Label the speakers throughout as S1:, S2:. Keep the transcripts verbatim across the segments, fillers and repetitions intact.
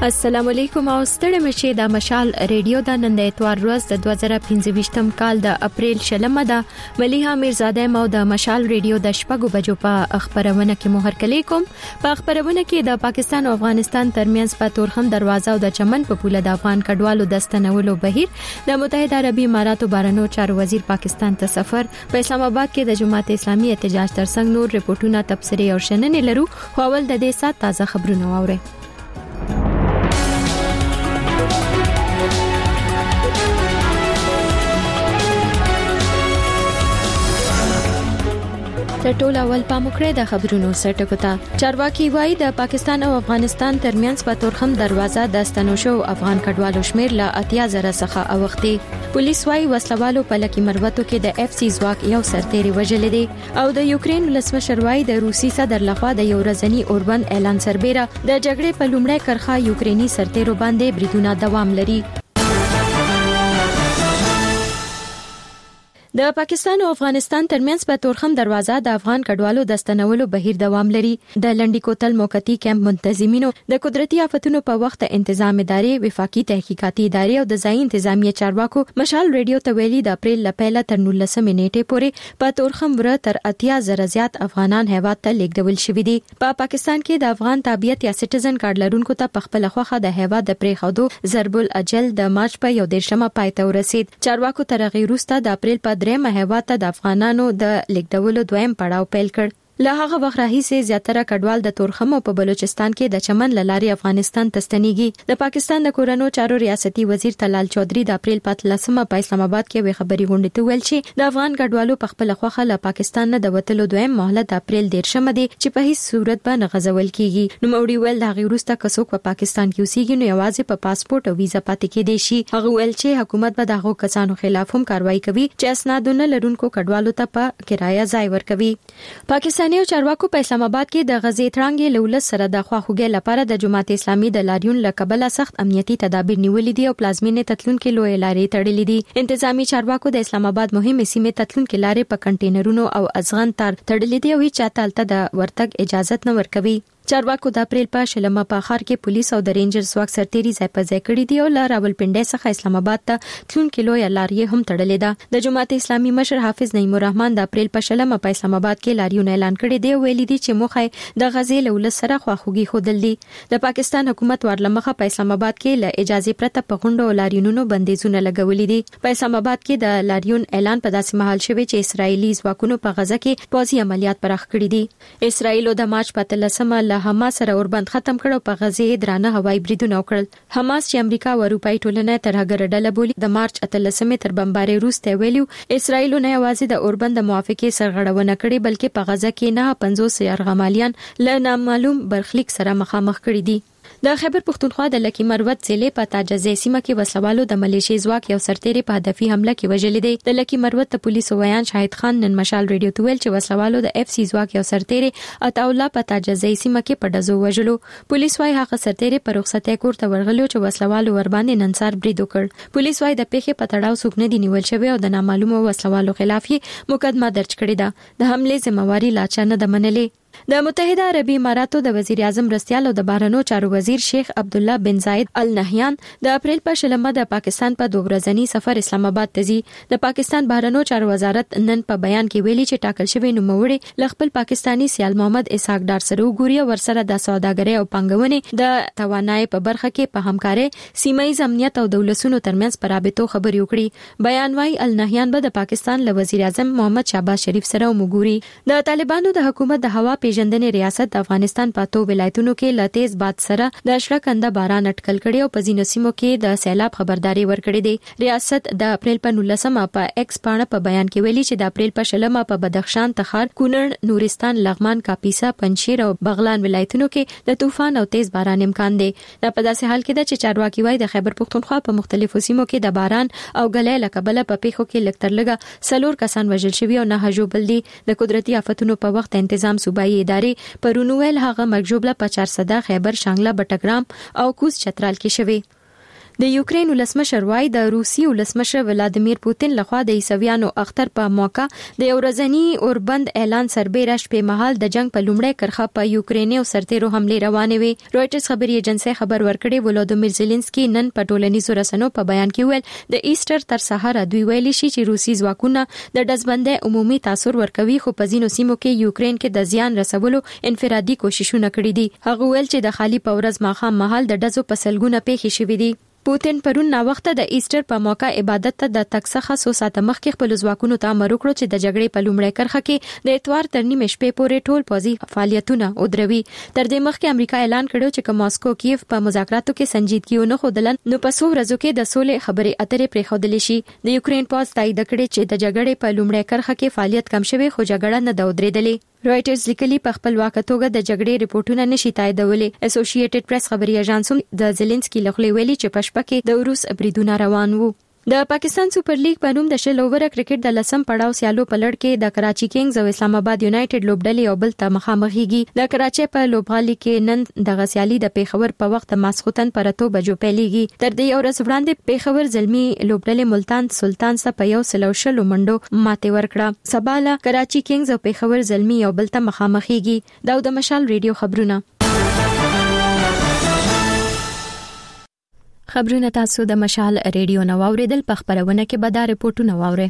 S1: السلام علیکم او ستړي مشه د مشال ریډیو د نن د اتوار ورځ د دوه زره پنځه کال د اپریل شلمه ده مليحه میرزاده مو د مشال ریډیو د شپږو بجو په خبرونه کې مهر کلی کوم په خبرونه کې د پاکستان او افغانستان ترمنځ په تورخم دروازه او د چمن په پوله د افغان کډوالو د ستنولو بهیر د متحده عربي اماراتو بارنو چارو وزیر پاکستان ته سفر په اسلام آباد کې د جماعت اسلامي احتجاج ترڅنګ نور ریپورتونه تبصرې او شننې لرو خو اول د دې سات تازه خبرونه واورئ. د ټول اول پاموکړه د خبرونو سرټکو ته چارواکي وایي د پاکستان او افغانستان ترمنځ په تورخم دروازه د ستنوشو افغان کډوالو شمیر له اتیا زره څخه اوختي. پولیس وایي وسلوالو په لکی مروتو کې د اف سی ځواک یو سرتيري وژل دي او د یوکرين ولسمشر وایي د روسي صدر لخوا د یو ورځنی اوربند اعلان سربېره د جګړې په لومړۍ کرخه یوکريني سرتيرو باندې بریدونه دوام لري. د پاکستان او افغانستان ترمنځ په تورخم دروازه د افغان کډوالو د ستنولو بهیر دوام لري. د لنډی کوتل موقتی کیمپ منتظمینو د قدرتي آفتونو په وخت تنظیم ادارې وفاقي تحقیقاتي ادارې او د ځای انتظامی چارواکو مشال ریډیو ته ویلي د اپریل لپاره تر نولسمې نیټې پورې په تورخم ور تر اتیا زره زیات افغانان هیواد ته لیږدول شوي دي. په پا پاکستان کې د افغان تابعیت یا سټیزن کارت لرونکو ته په خپل خوخه د هیواد د پریخودو ضرب الاجل د مارچ په یو دیرشمه پای ته ورسید. چارواکو تر غیر وروسته د اپریل په درېمه هیواد ته د افغانانو د لیږدولو دویم پړاو پیل کړ. له هغه وخت راهیسې زیاتره کډوال د تورخم په بلوچستان کې د چمن لاري افغانستان ته ستنېږي. د پاکستان د کورونو چارو ریاستي وزیر طلال چودري د اپریل په اتلسمه په اسلام آباد کې وی خبري غونډه ته ویل چې د افغان کډوالو په خپل خوخه له پاکستان نه د وټلو دویم مهلت د اپریل دیرشمه دی چې په هیڅ صورت باندې غزول کیږي. نو موري ویل د غیروسته کڅوک په پاکستان کې اوسېږي نو یوازې په پاسپورت او ویزا پاتې کېدي شي. هغه ویل چې حکومت به دغه کسانو خلاف هم کاروایی کوي چې اسنادونه لرونکو کډوالو ته په کرایه ځای ورکوي. پاکستاني چارواکو په اسلام آباد کې د غزې ترانګې لولس سره د خواخوږي لپاره د جماعت اسلامي د لاریون لکبله سخت امنیتي تدابیر نیولې دي او پلازمینې تتلونکو لوی لارې تړلې دي. انتظامی چارواکو د اسلام آباد مهمه سیمه تتلونکو لارې په کنټینرونو او ازغن تر تړلې دي او هیڅ چاته د ورتګ اجازه نه ورکوي. چارواکو د اپریل په شلمه په خار کې پولیس او د رینجر ځواک سرتيري ځای په ځای کړی دی او له راولپنډي څخه اسلام آباد ته تلونکو لوی لارې هم تړلې ده. د جماعت اسلامي مشر حافظ نعیم الرحمن د اپریل په شلمه په اسلام آباد کې لاریون اعلان کړی دی او ویلي دی چې مخه د غزې له ولس سره خواخوږي خودل دي. د پاکستان حکومت ورلمخه په اسلام آباد کې له اجازه پرته په غونډو او لاریونونو بندیزونه لګولې دي. په اسلام آباد کې د لاریون اعلان په داسې مهال شوی چې اسرایلی ځواکونو په غزه کې پوځي عملیات پراخ کړي دي. اسرایل د مارچ په اتلسمه له حماس سره اور بند ختم کړو په غزې درانه هوایي بریدونه وکړل. حماس چې امریکا او اروپאי ټولنه تر هغه ډله بولی د مارچ اتلسمه تر بمباري وروسته ویلو اسرایل نه یوازې د اوربند موافقه سرغړونه کړې بلکې په غزه کې نه پنځوس یرغمالیان له نامعلوم برخلیک سره مخامخ کړي دي. د خیبر پختونخوا د لکی مروت ضلع په تاجزې سیمه کې وسلوالو د ملیشي ځواک یو سرتيري په هدفي حمله کې وژل دي. د لکی مروت د پولیسو ویان شاهد خان نن مشال ریډیو ته ویل چې وسلوالو د اف سی ځواک یو سرتيري عطاالله په تاجزې سیمه کې په دزو وژلو. پولیس وايي هغه سرتيري په رخصتۍ کور ته ورغلو چې وسلوالو ور باندې ننسار برید وکړ. پولیس وايي د پیښې په تړاو څوک نه دی نیول شوی او د نامعلومو وسلوالو خلاف یې مقدمه درج کړې ده. د حمله ذمہواری لا چا نه ده منلې. د متحده عربي اماراتو د وزیر اعظم رستيال او د بهرنیو چارو وزیر شیخ عبد الله بن زاید ال نهیان د اپریل په شلمه د پاکستان په دوه ورځنی سفر اسلام آباد ته ځي. د پاکستان بهرنیو چارو وزارت نن په بیان کې ویلي چې ټاکل شوی نوموړي ل خپل پاکستانی سیال محمد اسحاق ډار سره وګوري ورسره د سوداګرۍ او پنګونې د توانایي په برخه کې په همکارۍ سیمایي امنیت او دولتونو ترمنځ پر رابطو خبري وکړي. بیان وايي ال نهیان به د پاکستان ل وزیر اعظم محمد شهباز شریف سره وګوري. د طالبانو د حکومت د هوا پیژندنې ریاست د افغانستان په تو ولایتونو کې ل تیز باد سره د اشرکنده باران اټکل کړي او په ځینو سیمو کې د سیلاب خبرداري ورکړې ده. ریاست د اپریل په نولسمه په ایکس پاڼه په بیان کې ویلي چې د اپریل په شلمه په بدخشان، تخار، کونړ، نورستان، لغمان، کاپیسا، پنجشیر او بغلان ولایتونو کې د طوفان او تیز باران امکان دی. دا په داسې حال کې ده چې چارواکي وايي د خیبر پختونخوا په مختلفو سیمو کې د باران او غلې لکبله په پیښو کې لکتر لګه سلور کسان وژل شوي او نه جوړ دي. د قدرتي آفتونو په وخت تنظیم صوبایي ادارې پرونویل هغه مرجوبله په چارسده، خیبر، شانګله، بټګرام او کوز چترال کې شوی. د یوکرين ولسمشر وای د روسي ولسمشر ولادیمیر پوتین لخوا د عیسویانو اختر په موقع د اورزنی اوربند اعلان سربېره شپې مهال د جنگ په لومړۍ کرخه په یوکریني او سرتیرو حمله روانې وي. رويټرز خبري ایجنسی خبر ورکړي ولادیمیر زيلنسکي نن په ټولنیزو رسنیو په بیان کې ویل د ایسټر تر سهار دوی ویلي شي چې روسي ځواکونه د دزبندۍ عمومي تاثیر ورکوي خو په ځینو سیمو کې یوکرين کې د زیان رسولو انفرادي کوششونه کړي دي. هغه ویل چې د خالي پورز ماخام محل د دزو په سلګونه پیښې شوې دي. پوتین پرون نا وخت د ایسټر په موقع عبادت ته د تک څخه سو ساعت مخکې خپل ځواکونو ته امر وکړ چې د جګړې په لومړۍ کرخه کې د اتوار تر نیمې شپې پورې ټول پوځي فعالیتونه ودروي. تر دې مخکې امریکا اعلان کړو چې که ماسکو کیف په مذاکراتو کې سنجیدګي ونه ښودل نو په څو ورځو کې د سولې خبرې اترې پرېښودل شي. د یوکرين پوځ تایید کړی چې د جګړې په لومړۍ کرخه کې فعالیت کم شوی خو جګړه نه درېدلې. رويټرز لیکلي په خپل واکتوګه د جګړې ریپورتونه نشي تاییدولې. اسوسییټډ پریس خبري اژانس د زيلنسکي لخوا ویلي چې پښپا کې د روس بریدونه روان وو. د پاکستان سپر لیګ په نوم د شل اوور کرکټ د لسم پړاو سیالو په لړ کې د کراچي کینګز او اسلام آباد یونایټډ لوبډلې او بل ته مخامخېږي. د کراچي په لوبغالي کې نن د غسیالي د پیښور په وخت ماسختن پر اتو بجو پیلېږي. تر دې ورځ وړاندې پیښور زلمی لوبډلې ملتان سلطان څخه په یو سلو شلو منډو ماته ورکړه. سباله کراچي کینګز او پیښور زلمی او بل ته مخامخېږي. دا د مشال ریډیو خبرونه. خبرونه تاسو د مشال ریډیو نو اوریدل په خبرونه کې به دا رپورټونه واورئ.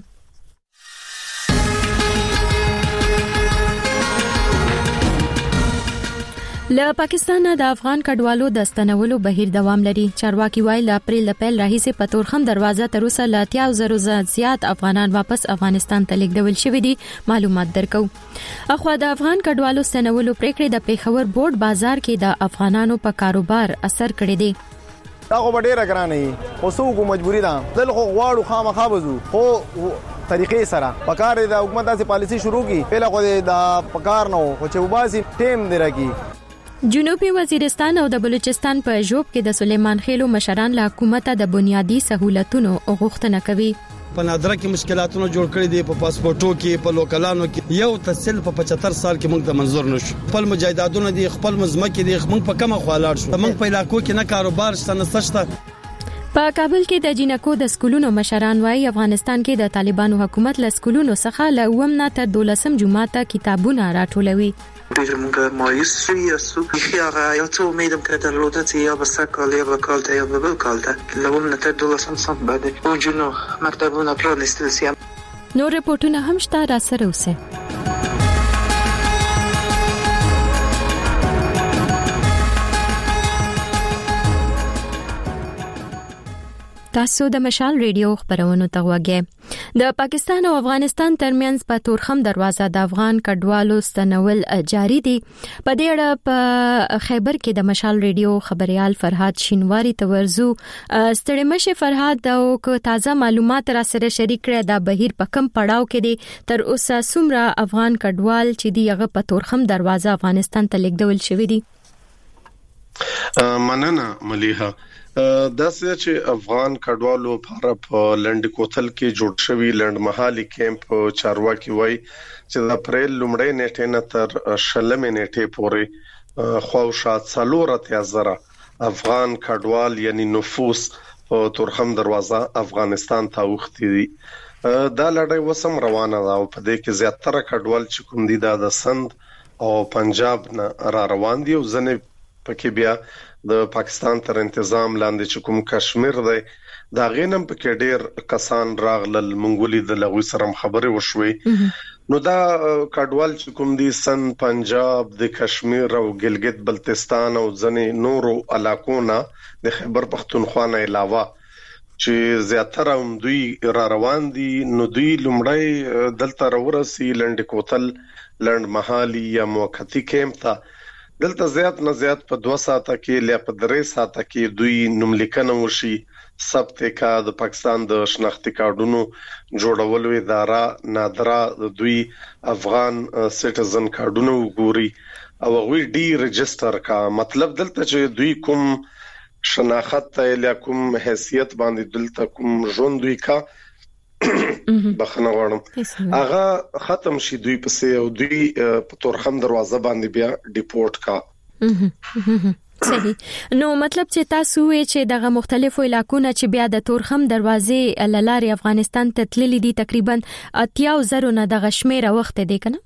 S1: له پاکستان د افغان کډوالو د ستنولو بهیر دوام لري. چارواکي وایي ل اپریل د پیل راهیسې په تورخم دروازه تر اوسه ل اتیا زره زیات افغانان واپس افغانستان ته لیږدول شوي دي. معلومات درکو. اخو د افغان کډوالو ستنولو پریکړې د پیښور بورډ بازار کې د افغانانو په کاروبار اثر کړی دی.
S2: دا خو ډیره ګرانه خو څوک مجبوری ده دل خو غواړو خامخا بزو خو طریقې سره پکار د حکومت داسې پالیسی شروع کی پهله خو د پکار نه خو چې وباسي ټیم دی راکی.
S1: جنوبي وزیرستان او د بلوچستان په جوب کې د سلیمان خېلو مشران له حکومت د بنیادی سہولتونو غوښتنه کوي.
S3: په نادره کې مشکلاتونه جوړ کړي دي په پاسپورتو کې په لوکلانو کې یو تسل په پچهتر سال کې موږ ته منظور نشو. خپل مجاهدادونه دي خپل مزمکه دي موږ په کومه خوالاړ شو موږ په علاقو کې نه کاروبار شته نه سشته.
S1: په کابل کې د جنکو د سکولونو مشران وايي افغانستان کې د طالبانو حکومت له سکولونو څخه له اووم نه تر دولسم جماعت کتابونه راټولوي.
S4: ډېر موږ مایوس شوي یو هغه یو څه امیدم که درلوده چې یا به سږ کال یا به کال ته یا به بل کال ته له اووم نه تر دولسم صنف باندې د نجونو مکتبونه پرانیستل شي.
S1: نور رپورټونه هم شته را سره اوسئ. تاسو د مشال ریډیو خبرونو ته وګورئ. د پاکستان او افغانستان ترمنځ په تورخم دروازه د افغان کډوالو ستنول جاری دي. په دې اړه په خیبر کې د مشال ریډیو خبريال فرهاد شینواری ته ورزو. ستړي مشه فرهاد او کو تازه معلومات را سره شریک کړه د بهیر په کم پړاو کې دي تر اوسه څومره افغان کډوال چې دی هغه په تورخم دروازه افغانستان ته لیږدول شوی دي.
S5: مننه مليحه. دا چې افغان کډوالو لپاره په لند کوتل کې جوړ شوی لند محلي کیمپ چارواکي وای چې د اپریل لومړۍ نیټه نه تر شلمې نیټه پورې خواوشات څلور اتیا زره افغان کډوال یعنی نفوس په تورخم دروازه افغانستان ته وختي دي. دا لړۍ وسم روانه ده او په دې کې زیاتره کډوال چې کوم دي د سند او پنجاب نه را روان دي او ځنه پکې بیا د پاکستان تر تنظیم لاندې چې کوم کشمیر دی دا غینم پکې ډېر کسان راغلل منګولي د لغوي سره خبرې وشوي. نو دا کډوال چې کوم دي سن پنجاب د کشمیر او ګلګت بلتستان او ځنې نورو علاقو نه د خیبر پختونخوا نه علاوه چې زیاتره هم دوی را روان دي نو دوی لومړی دلته راورسي لند کوتل لند محلي یا موقتی کیمپ ته دلته زیات نه زیات په دوه ساعته کې لیا په درې ساعته کې دوی نوملیکنه وشي ثبت کا د پاکستان د شناختی کارډونو جوړولو اداره نادره دوی افغان سټیزن کارډونو وګوري او وی ډي ريجستره کا مطلب دلته چې دوی کوم شناخت ته لیا کوم حیثیت باندې دلته کوم ژوند دوی کا بخنه غواړم هغه ختم شي دوی پسې او دوی په تورخم دروازه باندې بیا ډیپورت کا.
S1: صحیح. نو مطلب چې تاسو یې چې دغه مختلفو علاقونو چې بیا د تورخم دروازې لارې افغانستان ته تللي دي تقریبا اتیا زره نه د غشمیره وخت دی کنه؟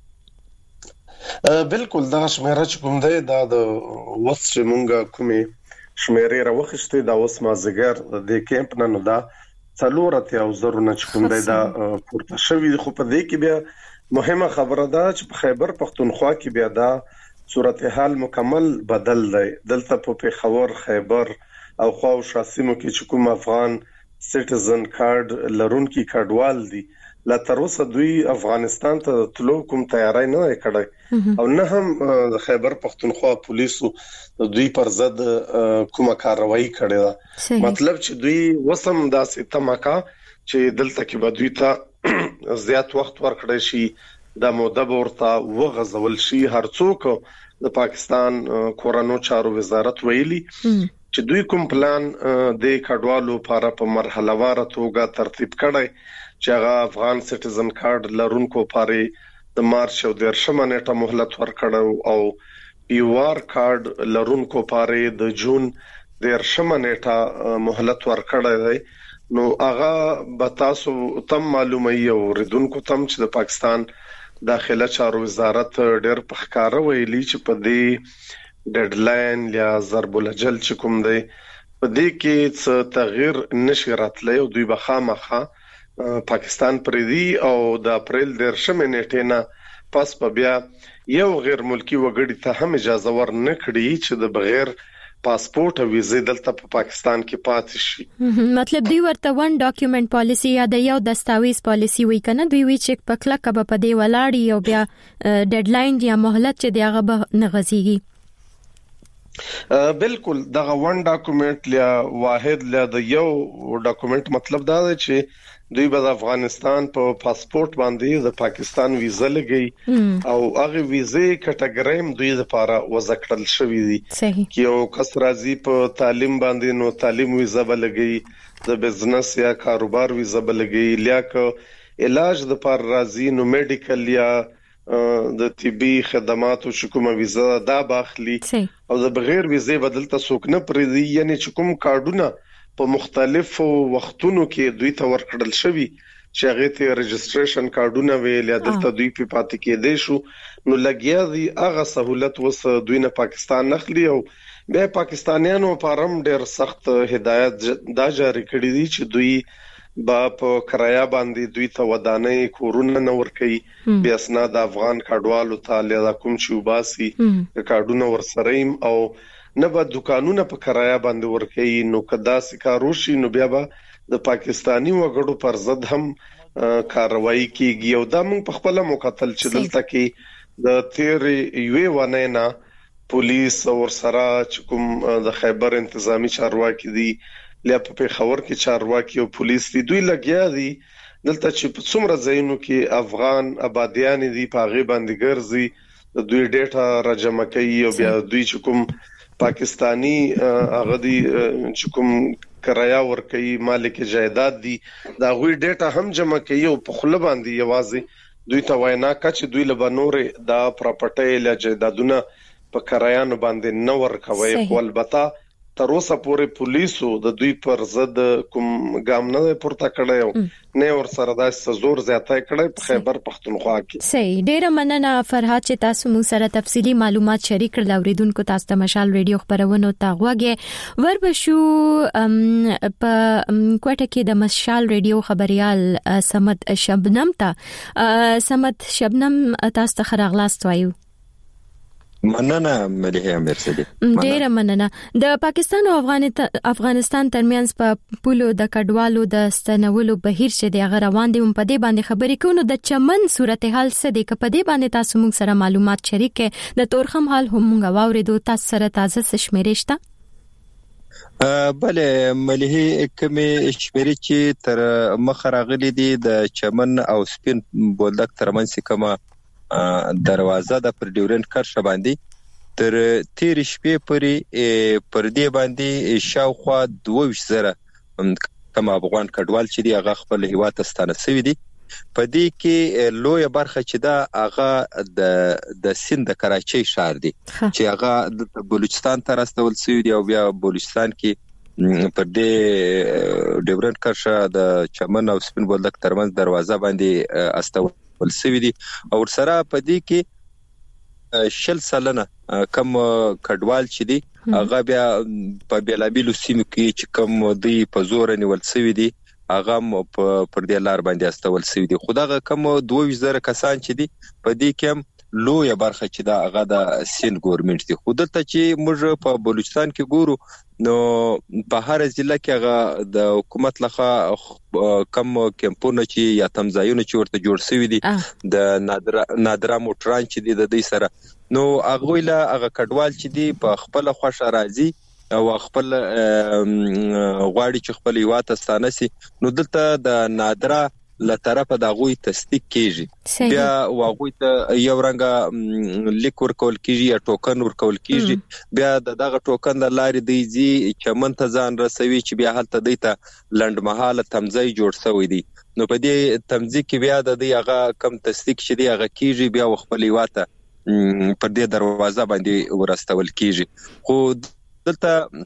S5: بالکل دا شمیره چې کوم دی دا د وس چې مونږه کومې شمیره راوخشته دا اوس ما زګر د کیمپ نه نو دا څلور اتیا زره نه چې کوم دی دا پورته شوی خو په دې کې بیا مهمه خبره ده چې په خیبر پختونخوا کې بیا دا صورتحال مکمل بدل دی. دلته په پیښور خیبر او خو شاسمو کې چې کوم افغان سټیزن کارت لرونکي کډوال دي لا تر اوسه دوی افغانستان ته تلو کوم تیاری نه کړی او نه هم د خیبر پختونخوا پولیسو دوی پر ضد کومه کاروایی کړې ده. مطلب چې دوی وسم داسې تماکا چې دلته کې به دوی ته زیات وخت ورکړی شي دا موده ورته وغځول شي. هر څوک د پاکستان کورونو چارو وزارت ویلي چې دوی کوم پلان د کډوالو لپاره په مرحله وار توګه ترتیب کړی چې هغه افغان سټیزن کارت لرونکو لپاره د مارچ او د شمه نیټه مهلت ورکړو او پیوار کارت لرونکو لپاره د جون د شمه نیټه مهلت ورکړی دی. نو هغه به تاسو تم معلومه یو ردونکو تم چې د پاکستان داخله چارو وزارت ډېر پخکاره ویلي چې په دې ډیډلاین یا ضرب الاجل چې کوم دی په دې کې څه تغییر نشي راتلی او دوی به خامخا پاکستان پردي او د اپریل د شمه نیټه نه پس په بیا یو غیر ملکی وګړي ته هم اجازه ور نه کړي چې د بغیر پاسپورت او ویزه دلته په پاکستان کې پاتې شي.
S1: مطلب دی ورته ون ډاکومنت پالیسی یا د یو دستاویز پالیسی وی کنه دوی وی چې په کله کبه په دی ولاړی او بیا ډیډلاین یا مهلت چې دی هغه به نه غزيږي.
S5: بالکل دغه ون ډاکومنت یا واحد لا د یو ډاکومنت مطلب دا دی چې دوی به د افغانستان په پاسپورت باندې د پاکستان ویزه لګي او هغه ویزه کټګوریم دوی لپاره وضع کړل شوې دي چې یو کس راځي په تعلیم باندې نو تعلیم ویزه به لګي د بزنس یا کاروبار ویزه به لګي لیاک علاج د پر راځي نو میډیکل یا د طبي خدماتو شکومه ویزه دا باخلي او د بغیر ویزه بدلته سوک نه پریدي یعنی چې کوم کارډونه په مختلفو وختونو کې دوی ته ورکړل شوی چې هغه ته ريجستریشن کارډونه ویل یا دلته دوی په پاتې کې دي شو نو لګیا دي هغه سہولت وس دوی نه پاکستان نخلي او بیا پاکستانیانو پرم ډېر سخت هدایت دا جاری کړی دي چې دوی با په کرایه باندې دوی ته ودانې کورونه نور کوي بیا اسناد افغان کډوالو ته له کوم چې وباسي کارډونه ورسریم او نه به دکانونه په کرایه باندې ورکوي نو کدا سکاروشي نو بیا به د پاکستانی وګړو پر ضد هم کاروایی کیږي او دا موږ په خپل مقتل چې دلته کې د تیر یوې ونه نه پولیس او سره کوم د خیبر انتظامی چارواکي دي لیا په پیښور کې چارواکي او پولیس دي دوی لګیا دي دلته چې په څومره ځایونو کې افغان آبادیان دي په غي باندې ګرځي د دوی ډیټا راجمع کوي او بیا دوی چې کوم پاکستانی هغه دي چې کوم کرایه ور کوي مالک جایداد دي دا غوي ډیټا هم جمع کوي او په خله باندې یوازې دوی ته وینا کچ دوی له بنورې دا پراپرټي له جایدادونه په کرایانو باندې نه ور کوي خو البته تر اوسه پورې پولیسو د دوی پر ضد کوم ګام نه پورته کړی نه ور سره د زور زیاتای کړی په خیبر پختونخوا کې.
S1: صحیح ډیره مننه فرهاد چې تاسو مو سره تفصيلي معلومات شریک کړل اوریدونکو تاسو ته مشال ریډیو خبرونه تا غوږه وربشو په کوټه کې د مشال ریډیو خبريال سمت شبنم ته سمت شبنم تاسو ته خراغلاست وایو.
S6: مننه مليحه مرسدي
S1: ډیره مننه. د پاکستان او افغانستان ترمنځ په پولو د کډوالو د ستنولو بهیر چې د غروان دي په دې باندې خبرې کوو د چمن صورتحال څه دی په دې باندې تاسو موږ سره معلومات شریک کړئ د تورخم حال هم موږ واوریدو تاسو سره تازه شمیرې شته.
S6: بله مليحه کومه شمیرې چې تر مخ راغلي دي د چمن او سپین بولدک ترمنځ کومه دروازه د پر ډیورنت کرښه باندې تر تیر شپې پورې پر دې باندې شاوخوا دوه زره کوم افغان کډوال چې دی هغه خپل هیواد ته ستانه شوی دي په دې کې لوی برخه چې دا هغه د د سند د کراچۍ ښار دی چې هغه د بلوچستان ته راستول شوی دی او بیا بلوچستان کې پر دې ډیورنډ کرښه د چمن او سپین بولدک ترمنځ دروازه باندې استول شوی دی او سره په دې کې شل سلنه کم کډوال چې دی هغه بیا په بیلابیلو سیمو کې چې کم دی په زور نیول شوی دی هغه پر دې لار باندې استول شوی دی خدای کم دوه زره کسان چې دی په دې کې لوی برخه چې دا هغه د سین ګورنمنت دی خو دلته چې موږ په بلوچستان کې ګورو نو په هر ضلع کې هغه د حکومت لخوا کم کمپونه چې یا تمځایونه چې ورته جوړ شوی دي د نادره نادره موټران چې دي د دې سره نو هغه ویله هغه کډوال چې دي په خپل خوښه راځي او خپل غواړي چې خپل یواته ستانه سي نو دلته د نادره له طرفه د غوي تصدیق کیږي بیا واغوي ته یو رنګه لیک ورکول کیږي یا ټوکن ورکول کیږي بیا دغه ټوکن د لارې دی چې چمن ته ځان رسوي چې بیا هلته دی ته لندمحاله تمځای جوړ شوی دی نو په دې تمځای کې بیا د دې هغه کم تصدیق شې دی هغه کیږي بیا خپل یواته پر دې دروازه باندې ورستول کیږي خو دلته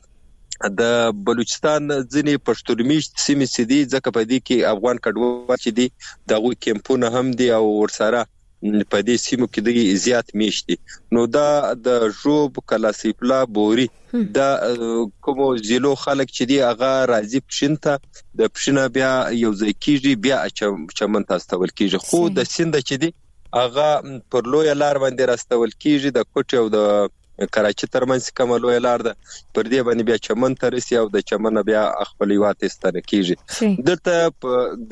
S6: د بلوچستان ځینې پښتونمیشت سیمې سدي ځکه په دې کې افغان کډوال چې دي دغه کمپونه هم دي او ورسره په دې سیمو کې د زیات میشتي نو دا د ژوب کلاسیپلا بوري دا کوم زیلو خلک چې دی هغه راځي پښینته د پښینه بیا یو ځای کیږي بیا چمن ته استول کیږي خو د سند چې دی هغه پر لوی لار باندې راستول کیږي د کوټ او د کراچۍ ترمنځ کومه لوی لار ده پر دې باندې بیا چمن ته رسي او د چمن بیا خپل یواته ستنه کیږي دلته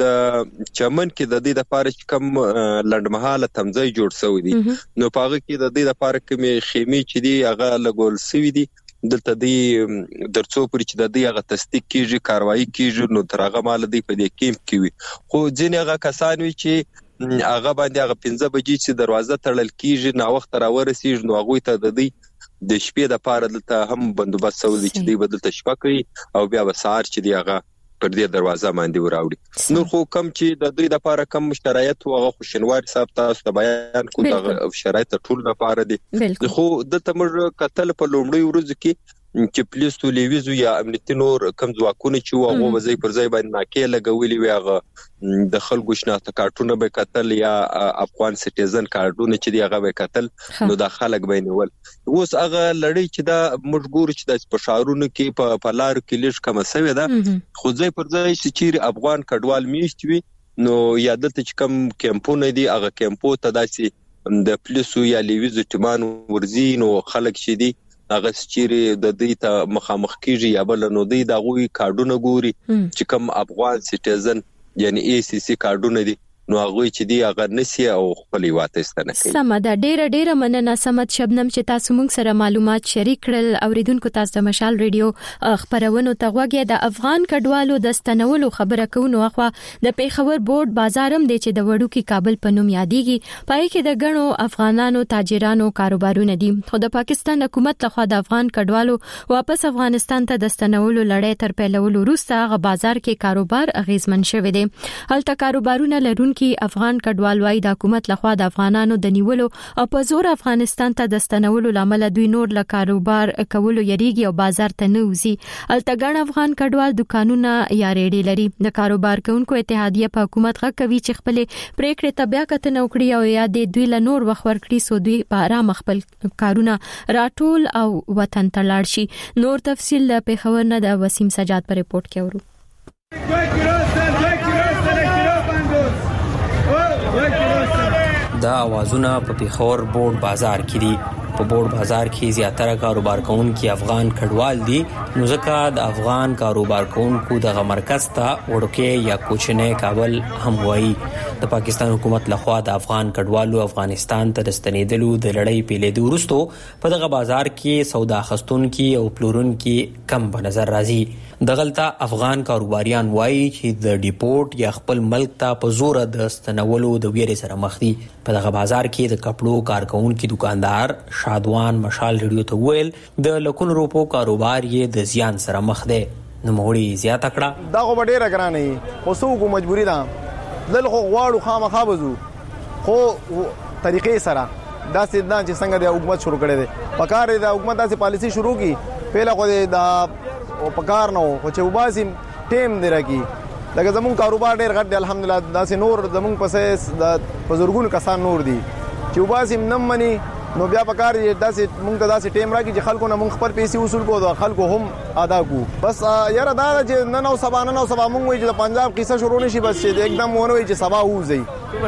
S6: د چمن کې د دې لپاره کم لندمحاله تمځای جوړ شوی دی نو پاغه کې د دې لپاره کومه خیمه چې دی هغه لګول شوی دی دلته دی درڅو پر چې د دې هغه تصدیق کیږي کاروایی کیږي نو ترغه مال دی په دې کیمپ کې وي خو ځینې هغه کسان وي چې هغه باندې هغه پنځه بجې چې دروازه تړل کیږي نو وخت را ورسیږي نو هغه ته د دې د شپې د پاره دلته هم بندوبست سوي چې دی بدلته شپه کوي او بیا به سهار چې دی هغه پر دې دروازه باندې وراوړي نو خو کم چې د دوی د پاره کم شرایط او هغه خوشنوار صاحب تاسو ته بیان کو د شرایط ټول د پاره دي خو دلته موږ کتل په لومړی ورځ کې چې پولیس ټلویزیون یا امنیتي نور کم ځواکونه چې هغه وځي پر ځای باندې ناکې لګولي وي هغه د خلکو شناخت کارتونه به کتل یا افغان سټیزن کارتونه چې دی هغه به کتل نو د خلک بینول اوس هغه لړۍ چې دا مجبور چې د پښارونو کې په پلار کې لږ کم سوي ده خو ځای پر ځای چې افغان کډوال میشت وي نو یادته چې کم کمپونه دي هغه کمپو ته داسي د پولیسو یا لیویز ټیمان ورزي نو خلک چې دي هغه چیرې د دې ته مخامخ کیږي یا بل نو دی د غوي کارډونه ګوري چې کوم افغان سټیزن یعنی ای سی سی کارډونه دي نو هغه چې دی هغه نسی او خپل واته ستنه کوي
S1: سم ده ډیره ډیره مننه سمت شبنم چې تاسو موږ سره معلومات شریک کړل اوریدونکو تاسو د مشال ریډیو خبرونو ته وګورئ د افغان کډوالو د ستنولو خبره کوو اخوا د پیښور بورډ بازارم دی چې د وړو کې کابل په نوم یادېږي پای کې د غنو افغانانو تاجرانو کاروبارونه دي خو د پاکستان حکومت لخوا د افغان کډوالو واپس افغانستان ته د ستنولو لړۍ تر پیلولو وروسته غ بازار کې کاروبار اغیزمن شوی دی هلته کاروبارونه لرون کې افغان کډوال وايي د حکومت لخوا د افغانانو د نیولو او په زور افغانستان ته د ستنولو لامل دوی نور له کاروبار کولو یریږي او بازار ته نه وځي التګان افغان کډوال دکانونه یا ریډي لري د کاروبار کوونکو اتحادیه په حکومت غږ کوي چې خپل پریکړې ته بیا کتنه وکړي او یا د دوی له نور وخت ورکړي سو دوی په آرام خپل کارونه راټول او وطن ته لاړ شي نور تفصیل له پیښور نه د وسیم سجاد په ریپورت کې اورو
S7: دا اوازونه په پیښور بورډ بازار کې دي په بورډ بازار کې زیاتره کاروبار کوونکي افغان کډوال دي نو ځکه د افغان کاروبار کوونکو د مرکز ته وړوکې یا کوچنی کابل هم وایي د پاکستان حکومت لخوا د افغان کډوالو افغانستان ته د ستنېدلو د لړۍ پیلېدو وروسته په دغه بازار کې سودا خستونکي او پلورونکي کم په نظر راځي دغلته افغان کاروباریان وایي چې د ډیپورټ یا خپل ملک ته په زور د ستنولو د ویرې سره مخ دي په دغه بازار کې د کپړو کارکونکي دکاندار شادوان مشال ریډیو ته ویل د لکون روپو کاروبار یې د زیان سره مخ دی نو موړي زیاته کړه
S2: دا خو ډیره ګرانه وي خو څوک مجبوری ده دل خو غواړو خامخا بزو خو طریقې سره دا سیدنا چې څنګه د حکومت شروع کړي دي پکار دی د حکومت داسې پالیسی شروع کی پهله خو دا پکار نو خو چې وباسي ټیم دی راکی لکه زمون کاروبار ډیر غټ دی الحمدلله داسې نور زمون پسې د بزرګونو کسان نور دي چې وباسي نم منی نو بیا پکار دی داسې مونږ ته داسې ټیم راکی چې خلکو نه مونږ خپل پیسې وصول کوو د خلکو هم ادا کو بس یاره دا چې نن او سبا نن او سبا مونږ وایي چې د پنجاب قصه شروع نشي بس چې एकदम ونه وایي چې سبا وځي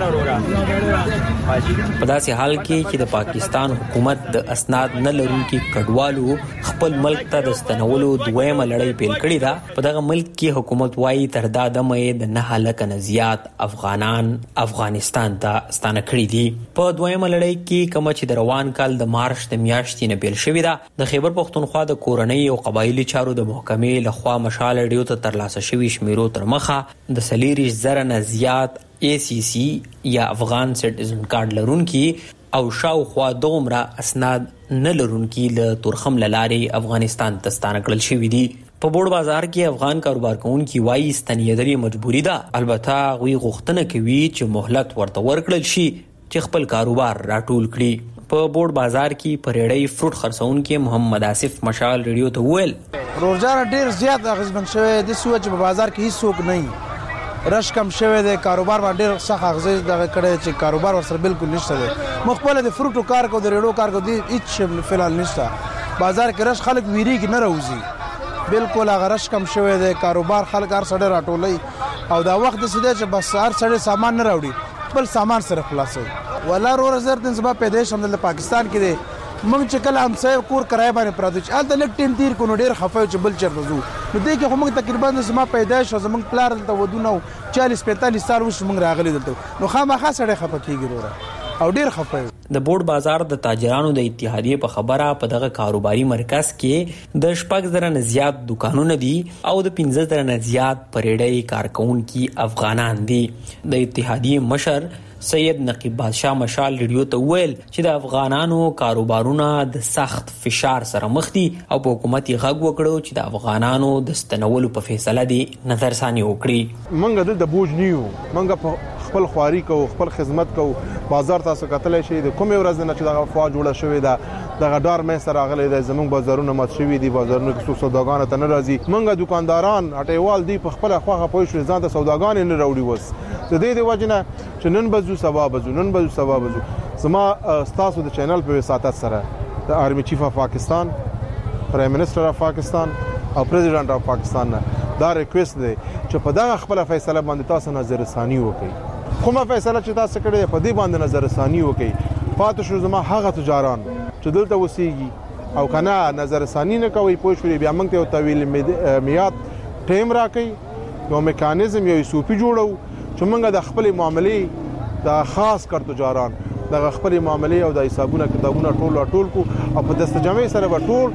S7: په داسې حال کې چې د پاکستان حکومت د اسناد نه لرونکي کډوالو خپل ملک ته د ستنولو دویمه لړۍ پیل کړې ده په دغه ملک کې حکومت وايي تر دا دمه د نه لک نه زیات افغانان افغانستان ته ستانه کړي دي په دویمه لړۍ کې کوم چې د روان کال د مارچ د میاشتې نه پیل شوې ده د خیبر پختونخوا د کورنۍ او قبایلی چارو د محکمې لخوا مشال ډیو ته ترلاسه شوی شمیرو تر مخه د سلیری زره نه زیات ای سی سی یا افغان سټیزن کارت لرونکي او شاوخوا دومره اسناد نه لرونکي له تورخم لارې افغانستان ته ستانه کړل شوي دي په بوړ بازار کې افغان کاروبار کوونکي وایي ستنېدل مجبوري ده البته غوي غوښتنه کوي چې مهلت ورته ورکړل شي چې خپل کاروبار راټول کړي په بوړ بازار کې پریړی فروټ خرڅونکي محمد آصف مشال ریډیو ته وویل
S8: روزانه ډیر زیات اغیزمن شوی د سوچ په بازار کې هیڅ څوک نه رش کم شوی دی کاروبار باندې سخت اغیز دغه کړی چې کاروبار ورسره بالکل نشته دی مخبل د فروټو کار کو د ریډو کار کو دی هیڅ فلال نشته بازار کې رش خلک ویریږي نه راوځي بالکل هغه رش کم شوی دی کاروبار خلک هر سړی راټولي او دا وخت سده چې بس هر سړی سامان نه راوړي خپل سامان سره خلاصوي ولا رو زر دن سبا پیدائش هم د پاکستان کې دی مونږ چې کله هم سې کور کرای باندې پراته چې الته لک ټیم تیر کو نو ډیر خفه چې بل چرته زو نو دې کې هم تقریبا سما پیدائش او زمونږ پلار دلته ودونه چالیس پینتالیس سال وش مونږ راغلي دلته نو خامخا سړی خفه کیږي وروره او ډیر خفه
S7: د بوړ بازار د تاجرانو د اتحادیې په خبره په دغه کاروباري مرکز کې د شپږ زره نه زیات دکانونه دي او د پنځه زره نه زیات پریډي کارکونکي افغانان دي د اتحادیې مشر سید نقیب بادشاہ مشال ریډیو ته ویل چې د افغانانو کاروبارونه د سخت فشار سره مخ دي او په حکومت یې غږ وکړو چې د افغانانو د ستنولو په فیصله دي نظرثاني وکړي
S9: منګه د بوج نیو منګه په خپل خواري کو خپل خدمت کو بازار تاسو کتلای شي د کومه ورځ نه چې دغه فوا جوړه شوې ده دغه ډار مې سره غلې د زمونږ بازارونه مات شوي دي بازارونه کې څو سوداګان ته نه راځي منګه دکانداران اټیوال دي په خپل خواخه پوي شو ځان ته سوداګان نه راوړي وس د دې د وجنه چې نن بزو سبا بزو نن بزو سبا بزو زما تاسو د چینل په وساتت سره د آرمی چیف اف پاکستان پرایم منسٹر اف پاکستان او پریزیدنت اف پاکستان دا ریکوست دی چې په دغه خپل فیصله باندې تاسو نظر ثاني وکړي کومه فیصله چې تاسو کړې په دې باندې نظر ثاني وکړي پاتې شو زما هغه تجاران چې دلته وسیږي او کنه نظر ثاني نه کوي پوه شو بیا موږ ته طویل میاد ټیم راکې یو میکانیزم یو سوپی جوړو چې موږ د خپل معاملې د خاص کر تجاران د خپل معاملې او د حسابونو کتابونو ټول ټول کو او په دستجمعي سره به ټول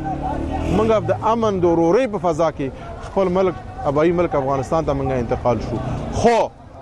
S9: موږ د امن د وروري په فضا کې خپل ملک ابای ملک افغانستان ته موږ انتقال شو خو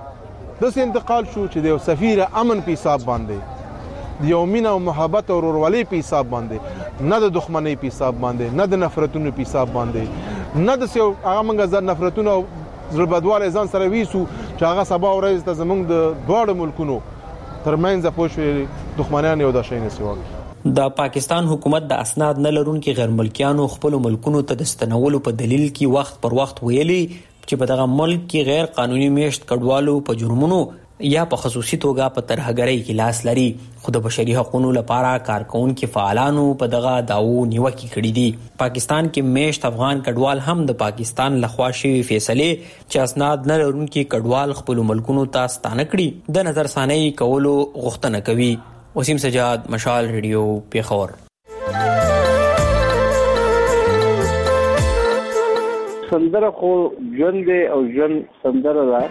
S9: د سې انتقال شو چې د سفیر امن په حساب باندې د یو مینا او محبت او ورورولۍ په حساب باندې نه د دښمنۍ په حساب باندې نه د نفرتونو په حساب باندې نه د سیو هغه موږ نفرتونو زړه بدواله ځان سره ویسو چې هغه سبا ورځ ته زمونږ د دوړ ملکونو ترمنځ پوښوي دښمنان یو د شي نه سیوا
S7: د پاکستان حکومت د اسناد نه لرونکي غیر ملکیانو خپل ملکونو ته د ستنولو په دلیل کې وخت پر وخت ویلي چې په دغه ملک کې غیر قانوني میشت کډوالو په جرمونو یا په خصوصي توګه په ترهګرۍ کې لاس لري خو د بشري حقوقو لپاره کارکونکو فعالانو په دغه داو نیوکه کړې دي پاکستان کې میشت افغان کډوال هم د پاکستان لخوا شوی فیصله چې اسناد نه لرونکي کډوال خپل ملکونو ته ستانه کړي د نظر ثاني کولو غوښتنه کوي وسیم سجاد مشال ریډیو پیښور
S10: سندره خو ژوند او ژوند سندره ده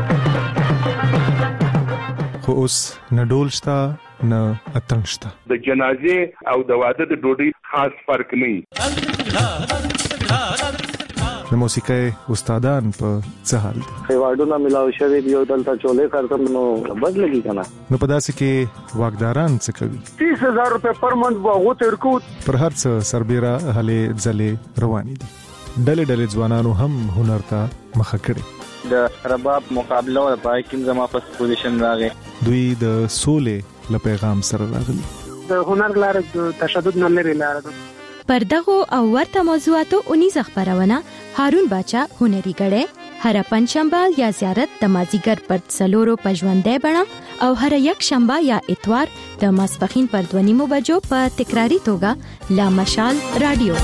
S11: خو اوس نه ډول شته نه اتڼ شته
S12: د جنازې او د واده د ډوډۍ خاص فرق نه
S11: د موسیقۍ استادان په څه حال دي
S10: خیواډونه ملاو شوی دی او دلته چولې کارتم نو بدلږي کنه
S11: نو په داسې کې واګداران څه کوي
S10: تیس هزار روپے پر منث واغو ترکو
S11: پر هر څه سربېره هلې ځلې روانې دي ډلې ډلې ځوانانو هم هنر ته مخه کړي
S10: د رباب مقابله او پای کې زما په پوزیشن راغی.
S11: دوی د سولې له پیغام سره راغلي.
S13: د هنر لار د تشدد نه لري لار ده.
S1: پر دغه او ورته موضوعاتو اونیزه خبرونه هارون باچا هنري غړې هر پنځشنبه یا زیارت د مازیګر پر څلورو پژوندې بڼه او هر یک شنبه یا اتوار د ماسپخین پر دوه نیمو بجو په تکراری توګه لا مشال رادیو.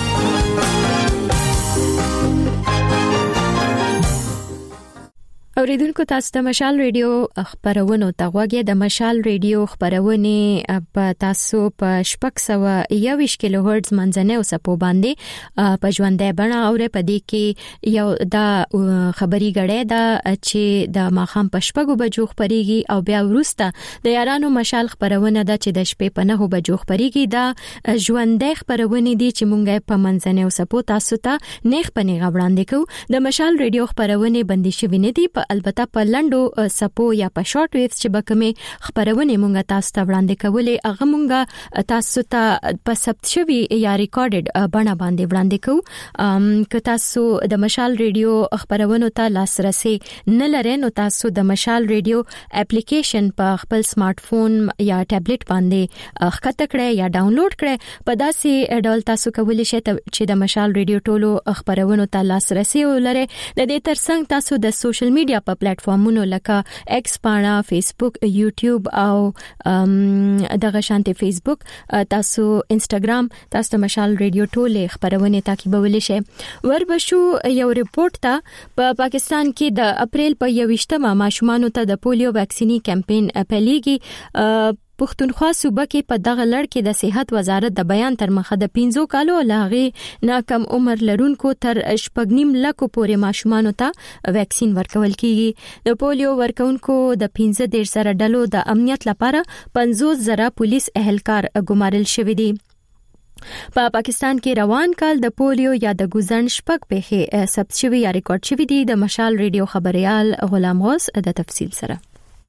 S1: اوریدونکو تاسو د مشال ریډیو خبرونه ته غوږی د مشال ریډیو خبرونه په تاسو په شپږ سوه یوویشت کیلو هرتز منځنۍ اوسپو باندې په ژوندۍ بڼه اوري. په دې کې یو د خبري غړې دا چې د ماخام په شپږو بجو خبريږي او بیا وروسته د یارانو مشال خبرونه دا چې د شپې په نهو بجو خبريږي. دا ژوندۍ خبرونه دي چې مونږه په منځنۍ اوسپو تاسو ته نیغ پنی غوړاندې کوو. د مشال ریډیو خبرونه بندي شوی نه دي، البته په لندو سپو یا په شارټ ویوز چې بکمه خبرونه مونږه تاسو ته وړاندې کولې هغه مونږه تاسو ته په ثبت شوی یا ریکارډډ بڼه باندې وړاندې کوو. که تاسو د مشال ریډیو خبرونه ته لاسرسي نه لرئ نو تاسو د مشال ریډیو اپلیکیشن په خپل سمارټ فون یا ټابلیټ باندې ښکته کړئ یا ډاونلوډ کړئ. په داسې ډول تاسو کولی شئ چې د مشال ریډیو ټولو خبرونه ته لاسرسي ولرئ. د دې ترڅنګ تاسو د سوشل میډیا په پلیټ فارمونو لکه ایکس پاڼه، فیسبوک، یوټیوب او دغه شانتي فیسبوک، تاسو انستګرام، تاسو د مشال ریډیو ټولې خبرونه تعقیبولی شئ. وربشو یو ریپورت ته په پا پاکستان کې د اپریل په یوویشتمه ماشومانو ته د پولیو ویکسینی کمپاین پیلېږي. پښتونخوا صوبه کې په دغه لړ کې د صحت وزارت د بیان تر مخه د پنځو کالو لاغي ناکم عمر لرونکو تر شپږنیم لکو پورې ماشومانو ته ویکسین ورکول کیږي. د پولیو ورکونکو د پنځه دېرش زره ډلو د امنیت لپاره پنځوس زره پولیس اهلکار ګمارل شوی دي. په پا پاکستان کې روان کال د پولیو یا د ګوزن شپږ پیښې ثبت شوی یا ریکارډ شوی دي. د مشال ریډیو خبريال غلام غوث د تفصیل سره.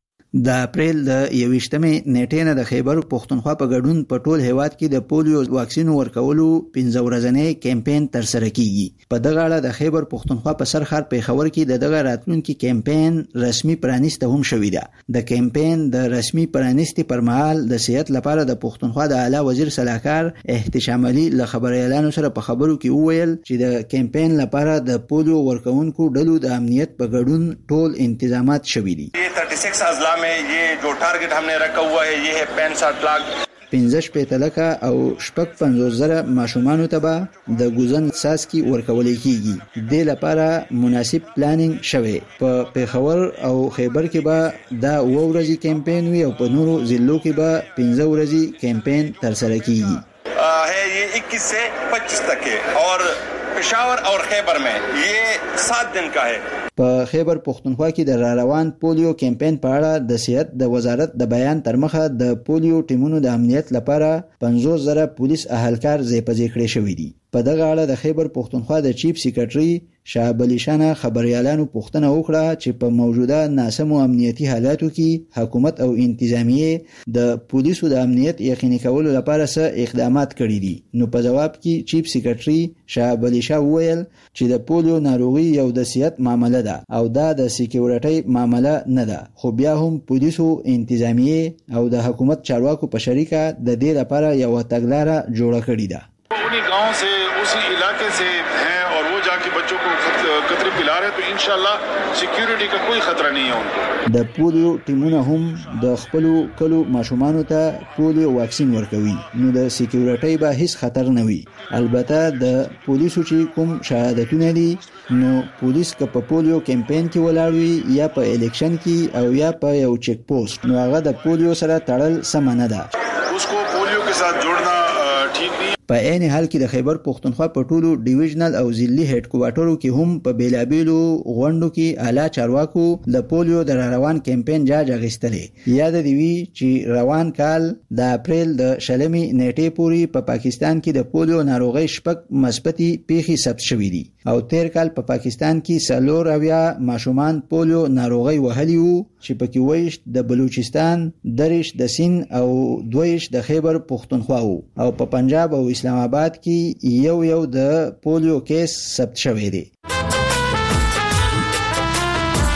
S14: د اپریل د یوویشتمې نیټې نه د خیبر پښتونخوا په ګډون په ټول هیواد کې د پولیو واکسین ورکولو پنځه ورځنی کمپاین تر سره کیږي. په دغه اړه د خیبر پښتونخوا په سرخر پیښور کې د دغه راتلونکي کمپاین رسمي پرانیسته هم شوې ده. د کمپاین د رسمي پرانیستي پر مهال د صحت لپاره د پښتونخوا د اعلی وزیر صلاحکار احتشام علي له خبريالانو سره په خبرو کې وویل چې د کمپاین لپاره د پولیو ورکونکو ډلو د امنیت په ګډون ټول تنظیمات شوي دي.
S15: छत्तीस अजला में ये जो टारगेट हमने रखा हुआ है ये है पैंसठ लाख.
S14: پنځه شپېته لکه او شپږ پنځوس زره ماشومانو ته به د ګوزن ساسکي ورکول کیږي. د لپاره مناسب پلانینګ شوی. په پیښور او خیبر کې به دا وورځي کمپاین وي او په نورو ضلعو کې به پنځه ورځي کمپاین تر سره کیږي.
S15: ہے یہ اکیس سے پچیس تک ہے اور پشاور اور خیبر میں یہ سات دن کا ہے.
S14: په خیبر پښتونخوا کې د روان پولیو کمپاین په اړه د صحت د وزارت د بیان تر مخه د پولیو ټیمونو د امنیت لپاره پنځوس زره پولیس اهلکار ځای په ځای کړی شوی دي. په دغه اړه د خیبر پښتونخوا د چیف سیکریټري شعب علي شانه خبريالانو پوښتنه وکړه چې په موجوده ناسمو امنیتي حالاتو کې حکومت او انتظامیه د پولیسو د امنیت یقیني کولو لپاره څه اقدامات کړي دي. نو په جواب کې چیف سیکریټري شعب علي شاه وویل چې د پولیو ناروغي یو د صحت معاملې ده او دا د سکیورټي معاملې نه ده، خو بیا هم پولیسو انتظامیه او د حکومت چارواکو په شریکه د دې لپاره یو تګلارې جوړه کړې ده.
S16: उन्हीं गांव से उसी इलाके से हैं और वो जाके बच्चों को कतरे पिला रहे तो इंशाल्लाह सिक्योरिटी का कोई खतरा नहीं है उनको.
S14: د پولیو ټیمونه هم د خپل کلو ماشومانو ته پولیو واکسین ورکوي نو د سکیورټي به هیڅ خطر نه وي. البته د پولیسو چې کوم شهادتونه دي نو پولیس که په پولیو کمپاین کې ولاړ وي یا په الیکشن کې او یا په یو چیک پوسټ نو هغه د پولیو سره تړل سم نه ده.
S16: उसको पोलियो के साथ जोड़ना ठीक नहीं.
S14: په عین حال کې د خیبر پښتونخوا په ټولو ډیویژنل او ضلعي هډ کوارټرو کې هم په بیلابیلو غونډو کې اعلی چارواکو د پولیو د روان کمپاین جاج اخیستلې. یاد دی وی چې روان کال د اپریل د شلمي نیټې پورې په پا پاکستان کې د پولیو ناروغي شپږ مثبتي پیښې ثبت شوې دي او تیر کال په پا پاکستان کې سلور اویا ماشومان پولیو ناروغي وهلي وو چې پکې وایشت د بلوچستان، دریش د سین او دویش د خیبر پښتونخوا وو او په پنجاب او اسلام آباد کې یو یو د پولیو کیس ثبت شوی دی.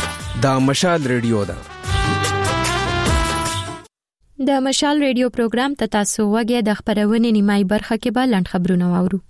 S17: دا مشال ریډیو ده.
S1: د مشال ریډیو پروګرام ته تاسو وګورئ. د خبرونې نیمای برخه کې به لاند خبرونه واورو.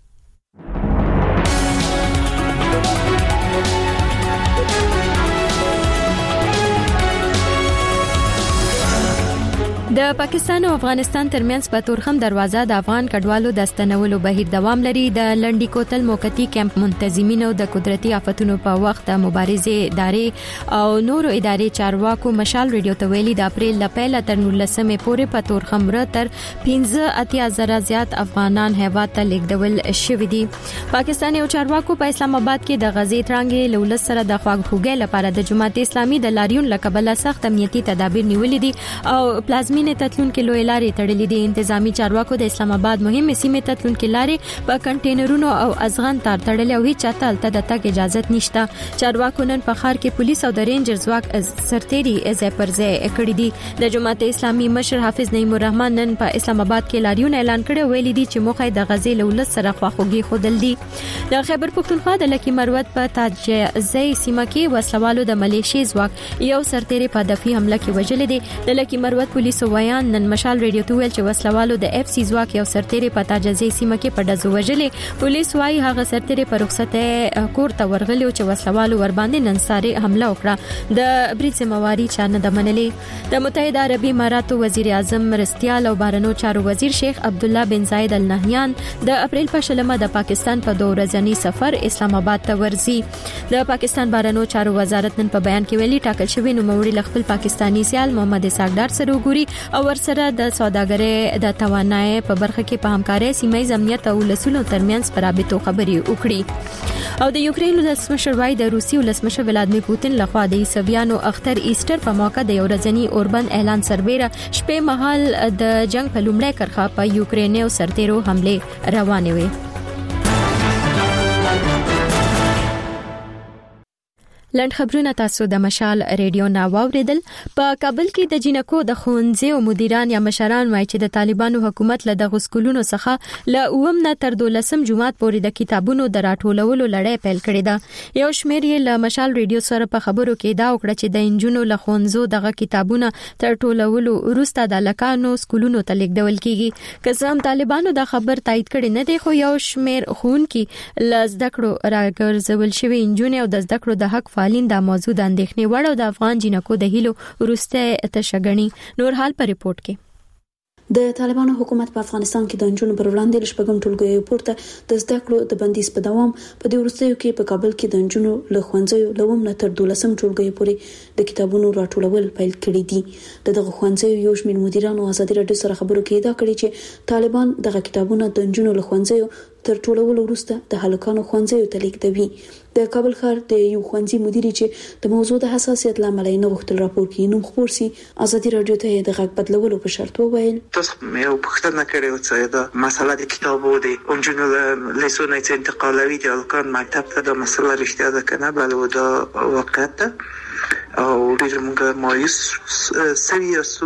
S1: د پاکستان او افغانستان ترمنځ په تورخم دروازه د افغان کډوالو د ستنولو بهیر دوام لري. د لنډی کوتل موقتی کیمپ منتظمینو د قدرتي آفتونو په وخت د مبارزې ادارې او نورو ادارې چارواکو مشال ریډیو ته ویلي د اپریل ل پیله تر نولسمې پورې په تورخم را تر پنځه اتیا زره زیات افغانان هیواد ته لیږدول شوي دي. پاکستاني او چارواکو په اسلام آباد کې د غزې ترانګې لولس سره د خواږه لپاره د جماعت اسلامي د لاریون لقبله سخت امنیتي تدابیر نیولې دي او پلازمین تتلون کې لوی لارې تړلې دي. انتظامی چارواکو د اسلام آباد مهمه سیمه تتلون کې لارې په کنټینرونو او ازغن تار تړلې او هیڅ چاته ته د تګ اجازه نشته. چارواکو نن په ښار کې پولیس او د رینجر ځواک سرتيري ځای پر ځای کړی دي. د جماعت اسلامي مشر حافظ نعیم الرحمن نن په اسلام آباد کې لاریون اعلان کړی ویلي دي چې موخه د غزې لولس سره خواخوږي خودل دي. د خیبر پختونخوا د لکی مروت په تاجزي سیمه کې وسلوالو د ملیشي ځواک یو سرتيري په دفي حمله کې وژل دي. د لکی مروت پولیسو ویان نن مشال ریډیو ته ویل چې وسلوالو د اف سی ځواک یو سرتيري په تاجزي سیمه کې په دزو وژلې. پولیس وايي هغه سرتيري په رخصته کور ته ورغلی او چې وسلوالو ور باندې نن ساري حمله وکړه. د برید ذمہواری چا نه د منلې. د متحده عربي اماراتو وزیر اعظم مرستيال او بهرنیو چارو وزیر شیخ عبد الله بن زاید ال نهیان د اپریل په شلمه د پاکستان په دوه ورځنی سفر اسلام آباد ته ورځي. د پاکستان بهرنیو چارو وزارت نن په بیان کې ویلي ټاکل شوی نوموړي خپل پاکستانی سیال محمد اسحاق ډار سره وګوري او ورسره د سوداګرۍ د توانایي په برخه کې په همکارۍ سیمه امنیت او لسونو ترمنځ پر رابطو خبري وکړي. او د یوکرين ولسمشر وای د روسي ولسمشر ولادیمیر پوتین لخوا د عیسویانو اختر ایسټر په موقع د یو ورځنی اوربند اعلان سربېره شپې مهال د جنگ په لومړۍ کرخه په یوکرين او سرتیرو حمله روانې وي. لند خبرونه تاسو د مشال ریډیو نا واوریدل. په کابل کې د جنکو د خونځي او مدیران یا مشران وایي چې د طالبانو حکومت له د غسکولونو څخه له اوم نه تر دولسم جمعات پورې د کتابونو د راټولولو لړۍ پیل کړې ده. یو شمېر یې له مشال ریډیو سره په خبرو کې دا وکړه چې د انجونو له خونځو دغه کتابونه تر ټولولو وروسته د لکانو سکولونو ته لیږدول کیږي. که څه هم طالبانو دا خبر تایید کړي نه دی خو یو شمېر خونکي له زده کړو راګرځول شوی انجونې او د زده کړو د حق فعالین دا موضوع د اندېښنې وړ او د افغان جنکو د هیلو ورسته تشګنی. نور حال په ریپورت کې
S18: د طالبانو حکومت په افغانستان کې د انجونو پر وړاندې لشپږم ټولګي پورته د زده کړو د بندیز په دوام په دې ورستیو کې په کابل کې د انجونو له ښوونځیو لوم نه تر دولسم ټولګي پورې د کتابونو راټولول پیل کړي دي. دغه ښوونځیو یو شمېر مدیرانو ازادي راډیو سره خبرو کې دا کړی چې طالبان دغه کتابونه د انجونو له ښوونځیو تر ټولولو وروسته د هلکانو ښوونځیو ته لیږدوي. د کابل ښار د یو ښوونځي مدیري چې د موضوع د حساسیت لامل نه غوښتل راپور کې نوم خپور سي ازادي راډیو ته د غږ بدلولو په شرط وویل.
S4: تاسو مې پوښتنه کړې و چې دا مسله د کتابو د انجونو لیسونه چې انتقالوي د هلکان مکتب ته د مسله رښتیا ده کنه بل دا واقعیت ده او ډېر موږ مایوس سوي یاستو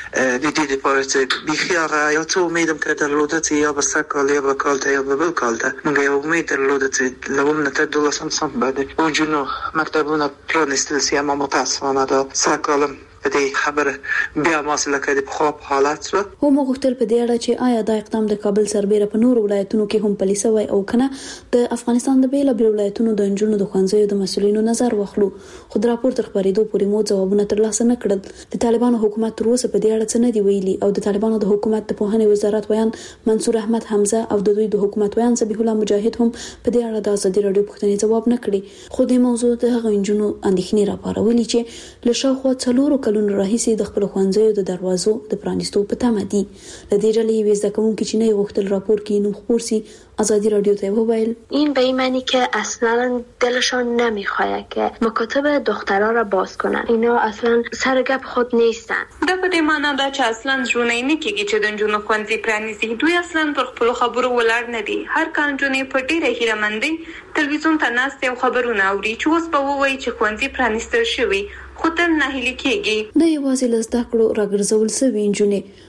S4: د دې لپاره چې بيخي هغه یو څه امیدم که درلوده چې یا به سږ یا به کال ته یا به بل کال ته موږ یو امید درلوده چې له اوم نه تر دولسم صنف بعد انجونو مکتبونه پرانیستل سي اما متاسفانه دا سږ کال په دې خبره بیا ماسله کې د خو په حالت سره
S18: هم غوښتل په دې اړه چې آیا دا اقدام د کابل سربېره په نورو ولایتونو کې هم پلي شوی او کنه د افغانستان د بیل بیل ولایتونو د انجونو د ښوونځیو د مسولینو نظر واخلو. خو د راپور تر خبرېدو پورې مو ځوابونه ترلاسه نه کړل. د طالبانو حکومت تر اوسه په دې اړه څه نه دی ویلي او د طالبانو د حکومت د پوهنې وزارت ویان منصور احمد حمزه او د دوی د حکومت ویان ذبیح الله مجاهد هم په دې اړه د ازادي راډیو پوښتنې ځواب نه کړي. خو د موضوع د هغه انجونو اندېښنې راپارولې چې له شاوخوا څلورو کلونو راهیسې د خپل ښوونځیو د دروازو د پرانیستو په تمه دي. له دې ډلې یوې زده کوونکې چې نه غوښتل راپور کې نوم خپور سي ازادی رادیو ته وویل
S19: این به این معنی که اصلا دلشان نمیخواد که مکاتب دخترها را باز کنن. اینا اصلا سرگپ خود نیستن.
S20: دا په دې معنی دا چې اصلا ژوندۍ نه کېږي چې د نجونو ښوونځي پرانیزي. دوی اصلا پر خپل خبرو ولاړ نه دي. هر کال نجونې په ډېره هیرهمندۍ تلویزیون ته ناستې او خبرونه اوري چې اوس به ووایي چې ښوونځي پرانیستل شوي خو تل ناهیلي کېږي.
S18: د یوازې له زده کړو راګرځول شوي نجونې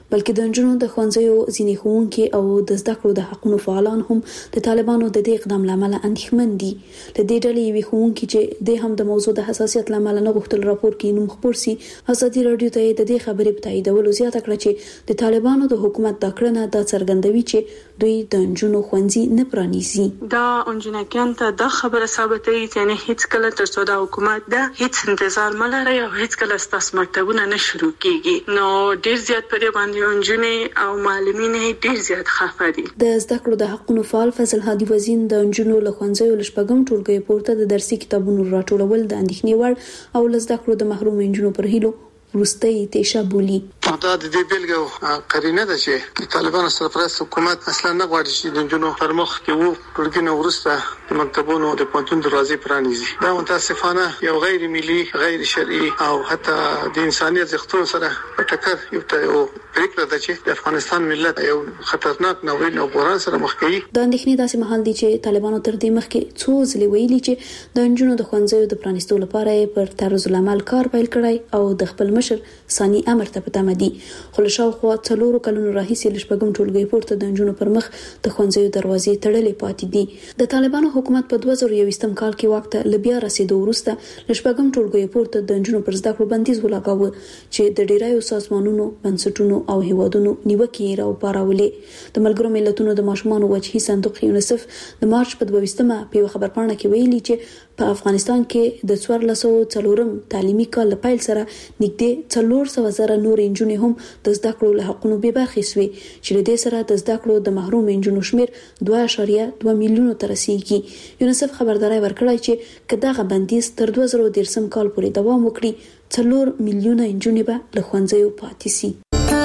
S18: بلکې د نجونو د ښوونځیو ځینې ښوونکي او د زده کړو د حقوقو فعالان هم د طالبانو د دې اقدام لامل اندېښمن دي. د دې ډلې یوې ښوونکي چې د هم د موضوع د حساسیت لامل نه غوښتل راپور کې نوم خپور سي، ازادي رادیو ته د دې خبرې په تاییدولو زیاته کړه چې د طالبانو د حکومت دا کړنه د څرګندوي چې دوی د نجونو ښوونځي نه پرانیزي.
S20: دا انجنیکان ته دا خبره ثابتوي چې نه هیڅ کله تر څو د حکومت دا هیڅ انتظار ملره او هیڅ کله ستاسو مکتبونه نه شروع کیږي. نو ډیر زیات په دې باندې انجنې او معلمین ډیر زیات خفه دي.
S18: د زده کړو د حقوقو فعال فضل هادي وزین د نجونو له ښوونځیو لشپږم ټولګي پورته د درسي کتابونو راټولول د اندېښنې وړ او له زده کړو د محروم نجونو پر هیلو وروستۍ تیشه بولی.
S17: دا د دې بیلګه قرینه ده چې طالبانو سرپرست حکومت اصلا نه غواړي چې د نجونو پر مخ کې وو ټولګي نو ورسته د مکتبونو د پونتون دروازې پرانیزي. دا متاسفانه یو غیر ملي، غیر شرعي او حتی د انساني ارزښتونو سره په ټکر یو یو پریکړه ده چې د افغانستان ملت یو خطرناک ناورین او بحران سره مخ کوي.
S18: د اندېښنې داسې مهال دی چې طالبانو تر دې مخکې څو ځلې ویلي چې د نجونو د ښوونځیو د پرانیستو لپاره پر طرز العمل کار پیل کړی او د خپل مشر ثاني امر ته پته مدي. خو له شاوخوا څلورو کلونو راهیسې له شپږم ټولګي پورته د نجونو پر مخ د ښوونځیو دروازې تړلې پاتې دي. د طالبانو حکومت په دوه زره یوویشتم کال کې واک ته له بیا رسېدو وروسته له شپږم ټولګي پورته د نجونو پر زده کړو بندیز ولګاوه چې د ډیرایو سازمانونو، بنسټونو او هیوادونو نیوکې یې راوپارولې. د ملګرو ملتونو د ماشومانو وجهي صندوق یونیسف د مارچ په دویشتمه په یو خبرپاڼه کې ویلي چې په افغانستان کې د څوارلس سوه څلورم تعلیمي کال له پیل سره نږدې څلور سوه زره نور نجونې هم د زده کړو له حقونو بې برخې سوې چې له دې سره د زده کړو د محروم نجونو شمیر دوه اعشاریه دوه میلیونو ته رسیږي. یونیسف خبرداری ورکړی چې که دغه بندیز تر دوه زره دېرشم کال پورې دوام وکړي، څلور میلیونه نجونې به له ښوونځیو پاتې سي.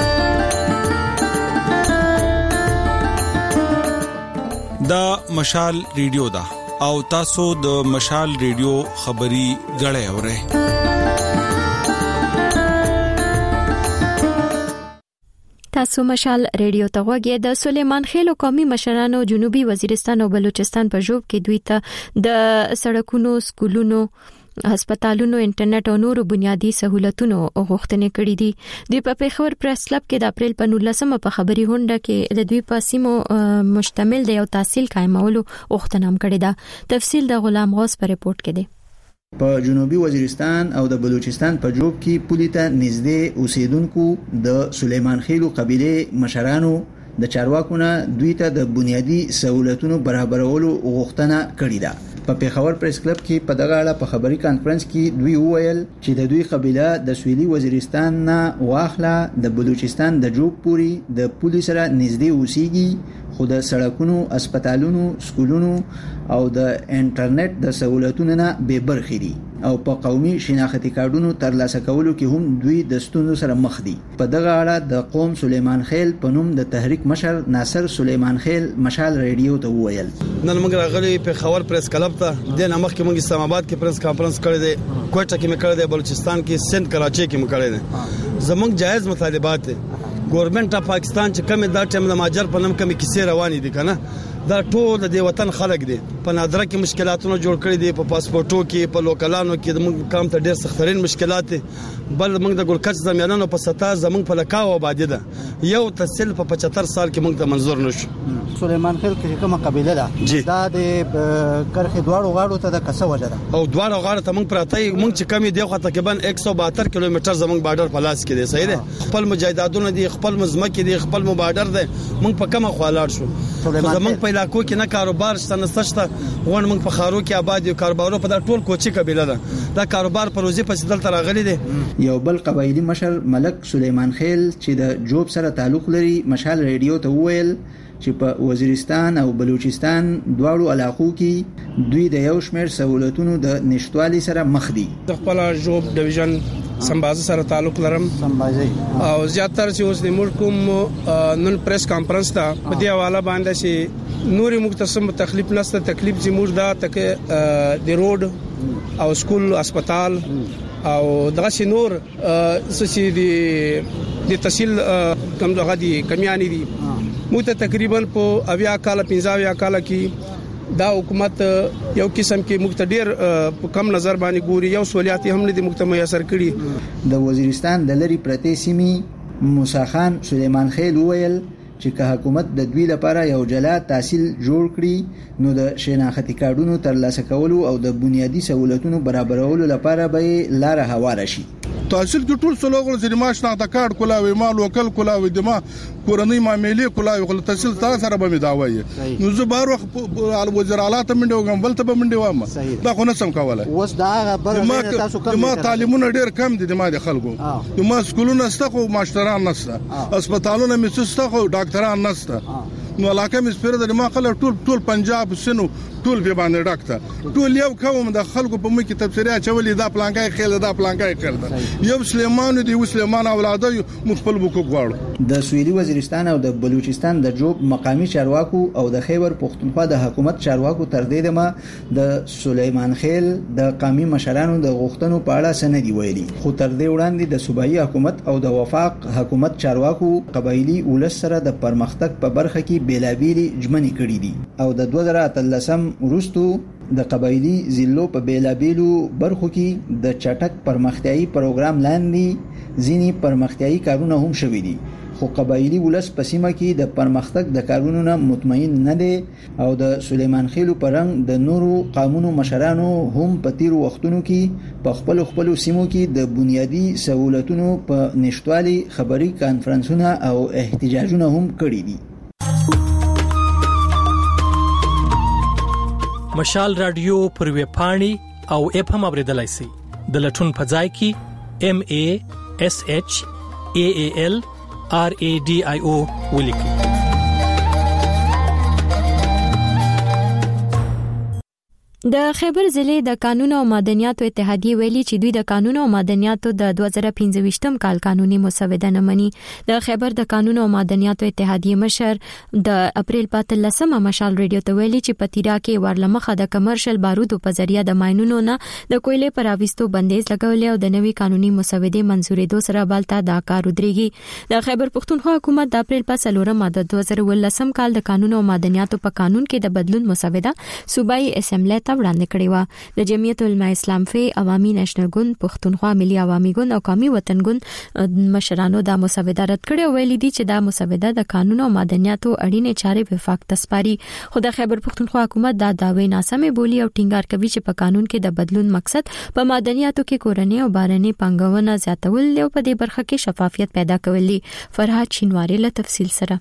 S21: دا مشال ریډیو دا او تاسو د مشال ریډیو خبري غړې اورئ.
S1: تاسو مشال ریډیو ته غوږی. د سلیمان خېلو قومي مشرانو جنوبي وزیرستان او بلوچستان په ژوب کې دوی ته د سړکونو، سکولونو، هسپتالونو، انټرنیټ او نورو بنیادی سہولتونو غوښتنې کړې دي. دوی په پیښور پریس کلب کې د اپریل په نولسمه په خبري هونډه کې د دوی په سیمو مشتمل د یو تحصیل قائمولو غوښتنه هم کړې ده. تفصیل د غلام غوث په ریپورت کې دی.
S14: په جنوبي وزیرستان او د بلوچستان په جوب کې پولیته نږدې اوسیدونکو د سلیمان خېلو قبيله مشرانو د چارواکو نه دوی ته د بنیادی سہولتونو برابرولو غوښتنه کړې ده. په پیښور پریس کلب کې په دغه اړه په خبري کانفرنس کې دوی وویل چې د دوی قبيله د سویلي وزیرستان نه واخله د بلوچستان د جوب پوري د پولیس سره نږدې اوسېږي، خو د سړکونو، هسپتالونو، سکولونو او د انټرنیټ د سہولتونو نه بې برخې دي او په قومي شناختی کارډونو ترلاسه کولو کې هم دوی د ستونزو سره مخ دي. په دغه اړه د قوم سلیمان خېل په نوم د تحریک مشر ناصر سلیمان خېل مشال ریډیو ته وویل.
S3: نن موږ راغلي په خبر پریس کلب ته د نامخ کې موږ اسلام آباد کې پریس کانفرنس کړی دی، کوټه کې مې کړی دی، بلوچستان کې، سند کراچي کې مې کړی دی. زموږ جایز مطالبات دي. ګورنمنت اف پاکستان چې کوم دا ټیم د ماجر په نوم کوم کیسې روانې دي کنه، دا ټول د وطن خلک دي. په نادره کې مشکلاتونه جوړ کړی دي، په پاسپورتو کې، په لوکلانو کې د موږ کام ته ډېر سخترین مشکلات دي. بل موږ د ګلکچ زميانانو په ستا زموږ په لکاو آبادی ده، یو تحصیل په پچهتر سال کې موږ ته منزور نشو.
S22: سلیمان خېل کې کومه قبيله ده دا د کرخې دواړو غاړو ته د کسه وجه ده
S3: او دواړو غاړو ته موږ پراته موږ چې کمی دی خو تقریبا ایک سو بهتر کیلومتر زموږ بارډر په لاس کې دی. صحیح ده، خپل مجاهدادونه دي، خپل مزمکه دي، خپل بارډر دی. موږ په کومه خوالاړ شو زموږ په علاقو کې نه کاروبار شته نه سشته، ون موږ په خارو کې آباد یو کاروبارو په دا ټول کوچی قبيله ده. دا کاروبار پروژې په سدل تر غلي دي.
S14: یو بل قبایلی مشر ملک سلیمان خېل چې د جوب سره تعلق لري مشال ریډیو ته وویل چې په وزیرستان او بلوچستان دواړو علاقو کې دوی د یو شمېر سہولتونو د نشټوالي سره مخ دي.
S23: د خپل جوب ډیویژن سمبازي سره تعلق لرم
S22: سمبازي
S23: او زیاتره چې اوس د ملکم نن پریس کانفرنس ته په دی حواله باندې چې نوري مختصم تکلیف نسته، تکلیف زموږ دا تک د روډ او سکول، هسپتال او دغه شي نور څه دي د تحصیل کم دغه دي کمیانی دي. مو ته تقریبا په اویا کال پنځه کال کې دا حکومت یو قسم کې مقتدر په کم نظر باندې ګوري، یو سہولیات هم نه دي مکتمل اثر کړي.
S14: د وزیرستان د لری پرته سیمې موسی خان سلیمان خیل وویل چې که حکومت د دوی لپاره یو جلا تحصیل جوړ کړي نو د شناختی کارډونو ترلاسه کولو او د بنیادی سہولتونو برابرولو لپاره به لار هواره شي.
S2: تحصیل کې ټول سلوغل چې ما شناخته کارت کولاوي ما لوکل کولاوي د ما کورنۍ معاملې کولاوي خو تحصیل تاسو سره به مې داوي نو زه بار وخت وزیر اعلی ته منډه وګم بل ته به منډه وامه دا خو نه سم کوله.
S22: اوس دا هغه
S2: تاسو کوم ما تعلیمونه ډیر کم دي د ما د خلکو د ما سکولونه ستخو ماشټران نشته هسپتالونه مې ستخو ډاکټران نشته نو علاقه مې سپیره د ما خلک ټول ټول پنجاب سينو ټول په باندې ډاکټر ټول یو کوم د خلکو په مخ کې تفسیریا چولې دا پلانګای خېل دا پلانګای خېل دا یو سليمان دی سليمان اولاد یو مخبل بوکو غواړو.
S14: د سویلي وزیرستان او د بلوچستان د جوب مقامی چارواکو او د خیبر پختونخوا د حکومت چارواکو تر دې دمه د سلیمان خېل د قومي مشرانو د غوښتنو په اړه سندې ویلي خو تر دې وړاندې د صوبایي حکومت او د وفاق حکومت چارواکو قبایلی ولس سره د پرمختګ په برخه کې بیلابېلې ژمنې کړې دي او د دوه زره اتلسم وروستو د قبایلی ضلعو په بیلابېلو برخو کې د چټک پرمختیايي پروګرام لاندې ځینې پرمختیايي کارونه هم شوي دي خو قبایلی ولس په سیمه کې د پرمختګ د کارونو نه مطمئن نه دي او د سلیمان خېلو پرنګ د نورو قومونو مشرانو هم په تیر وختونو کې په خپل خپل سیمو کې د بنیادی سہولتونو په نشټوالي خبري کانفرنسونه او احتجاجونه هم کړي دي.
S5: مشال رادیو پر وی پاڼي او اپ هم اوریدلای شئ د لټون په ځای کې ام ا اس اچ ا ا ال ار ا ډي اي او ولیکئ.
S1: د خیبر ضلع د قانون او معدنیاتو اتحادیه ویلي چې دوی د قانون او معدنیاتو د دوه زره پنځه کال قانوني مسوده نه مني. د خیبر د قانون او معدنیاتو اتحادیه مشر د اپریل په اتلسمه مشال ریډیو ته ویلي چې پتیرا کې ورلمخه د کمرشل بارودو په ذریعہ د ماينونو نه د کویلې پر اويستو بندیز لګولې او د نوي قانوني مسودې منزورېدو سره بالته دا کار ودرېږي. د خیبر پختونخوا حکومت د اپریل په څلورمه د دوه زره ولسم کال د قانون او معدنیاتو په قانون کې د بدلون مسوده صوبایي اسمبلی وړاندې کړې و. د جمعیت العلماء اسلام فی عوامي نېشنل ګوند پښتونخوا ملي عوامي ګوند او قومي وطن ګوند مشرانو د مسوده رد کړې او ویلي دي چې دا مسوده د قانون او معدنیاتو اړینې چارې وفاق تسپاري. خو د خیبر پښتونخوا حکومت دا داوی ناسمه بولی او ټینګار کوي چې په قانون کې د بدلون مقصد په معدنیاتو کې کورنۍ او بهرنۍ پانګونه زیاتول او په دې برخه کې شفافیت پیدا کول دي. فرحات شینواری له تفصیل سره.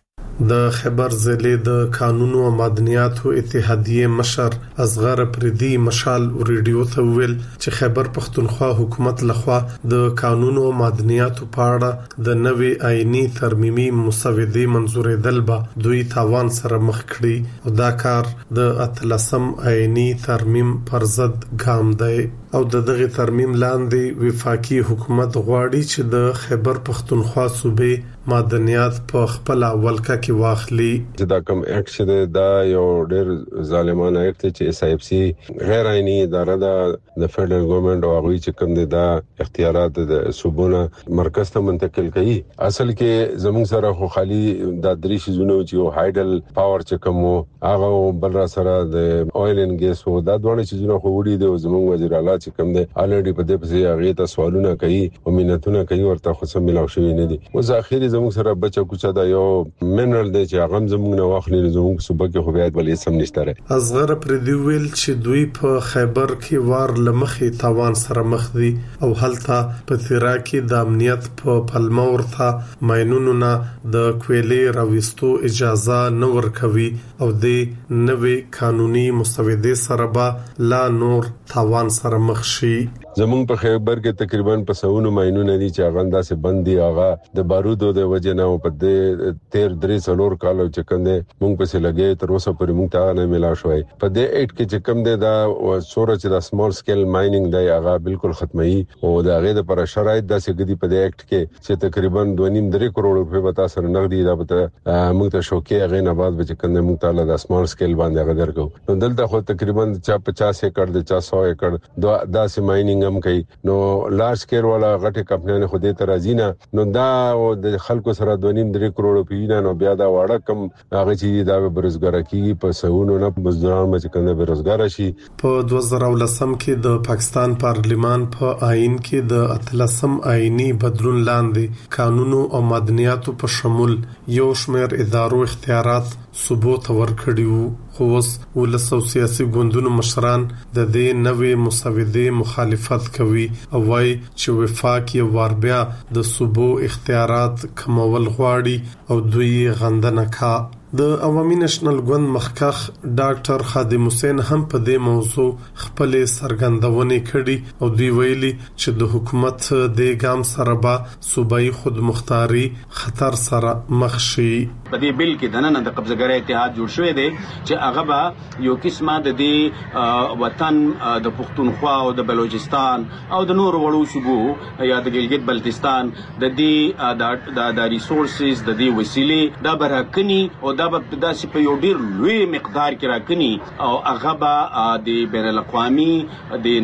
S6: د خیبر ضلع د قانون او معدنیاتو اتحادیه مشر اصغر پردي مشال ریډیو ته ویل چې خیبر پختونخوا حکومت لخوا د قانون او معدنیاتو په اړه د نوي آئینی ترمیمي مسودې منزورېدل به دوی تاوان سره مخ کړي او دا کار د اتلسم آئینی ترمیم پر ضد ګام دی او د دغه ترمیم لاندې وفاقي حکومت غواړي چې د خیبر پختونخوا صوبې معدنیات په خپل ولکه کې واخلي.
S24: دا کوم اکټ چې دا یو ډېر ظالمانه اکټ چې اس آی اف سی غیر آئینی اداره ده د فدرل ګورنمنت او هغه چې کوم دي دا اختیارات د صوبونه مرکز ته منتقل کړي. اصل کې زموږ سره خو خالي د درې شیزونو چې هایډل پاور چې کوم هغه بل را سره د اویل ان ګیس او دا دوه شیزونه خو وړي دي. زموږ وزیر اعلی چې کوم دي الریډي په دې پسې هغه ته سوالونه کوي او مينتونه کوي ورته خو سم ملاو شوی نه دي. او ځاخري زموږ سره بچا کوچا دا یو منرل دی چې هغه زموږ نه واخلي زموږ صوبه کې خو بیا بل سم نشته.
S6: اصغر پردي ویل چې دوی په خیبر کې وار لمخې تاوان سره مخ دي او هلته په تیرا کې د امنیت په پلمه ورته ماينونو نه د کویلې راويستو اجازه نه ورکوي او د نوي قانوني مسودې سره به لا نور تاوان سره مخ شي.
S24: زمونږ په خیبر کې تقریبا په سونو ماينونه دي چې هغه انداسه بندي هغه د بارودو د وجه نه په دې تیر درې څلور کال چې کنده مونږ په سي لګي تر اوسه پورې مونږ ته نه ملا شوی. په دې اټ کې چې کم دي دا سوره چې د سمال سکیل مایننګ دی هغه بالکل ختمي او دا غي د پر شرایط داسې غدي په دې اټ کې چې تقریبا دوه نیم درې کروڑ روپے وتا سره نغدي دا به مونږ ته شوکې هغه نه بعد چې کنده مونږ ته د سمال سکیل باندې هغه درکو. نو دلته خو تقریبا پچاس ایکڑ د چار سو ایکڑ داسې مایننګ مارکیټینګ هم کوي نو لارج سکیل ولا غټه کمپنیانه خو دې ترازینا نو دا د خلکو سره دوه نیم درې کروڑ پیونه نو بیا دا واړه کم هغه چې دا برزګار کیږي په سونو نه مزدوران مې کنده برزګار شي.
S6: په دوه زره ولسم کې د پاکستان پارلیمان په آئین کې د اتلسم آئینی بدلون لاندې قانونو او مدنیاتو په شمول یو شمېر ادارو اختیارات ثبوت ورکړیو خو اوس ولسو سیاسي ګوندونو مشران د دې نوې مسودې مخالفت کوي او وايي چې وفاق یې واربیا د صوبو اختیارات کمول غواړي او دوی غندنه کا. د عوامي نېشنل ګوند مخکخ ډاکټر خادم حسین هم په دې موضوع خپل سرګندونې کړي او دوی ویلي چې د حکومت د ګام سره به صوبایي خودمختاري خطر سره مخ شي.
S7: په دې بل کې د نن د قبضګر اتحاد جوړ شوی دی چې هغه به یو قسمه د دې وطن د پښتونخوا او د بلوچستان او د نور وړو صوبو یا د ګلګت بلتستان د دې د د ریسورسز د دې وسیلې دا برکني او دا به داسې په یو ډیر لوی مقدار کې راکني او هغه به د بین الاقوامي د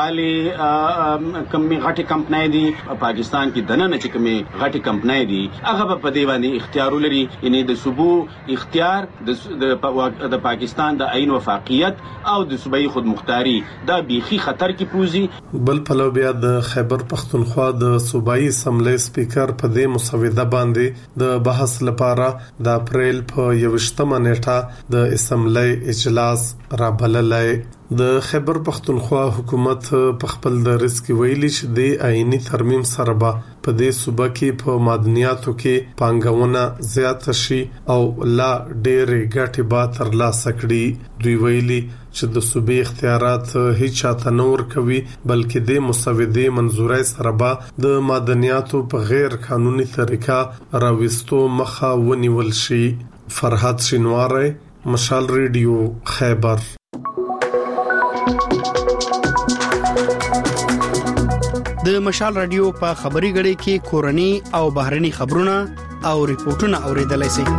S7: نړیوالې کمې غټي کمپنۍ دي پاکستان کې دنه چې کمې غټي کمپنۍ دي هغه به په دې باندې اختیار لري یعنی د صوبو اختیار د د پاکستان د عین وفاقیت او د صوبایي خودمختاري دا بيخي خطر کې پروزي.
S6: بل پلو بیا د خیبر پختونخوا د صوبایي اسمبلی سپیکر په دې مسوده باندې د بحث لپاره د اپریل په یوشتمه نیټه د اسمبلی اجلاس را بللای. د خیبر پختونخوا حکومت په خپل درس کې ویلي چې د آئینی ترمیم سره به په دې صوبه کې په معدنیاتو کې پانګونه زیات شي او لا ډېرې ګټې به ترلاسه کړي. دوی ویلي چې د صوبې اختیارات هیڅ چاته نه ورکوي بلکې د مسودې منظورۍ سره به د معدنیاتو په غیر قانوني طریقه راوستو مخه ونیول شي. فرحات شینواری، مشال ریډیو، خیبر.
S8: د مشال رادیو په خبري غړي کې کورني او بهرني خبرونه او ریپورتونه اوریدلای شئ.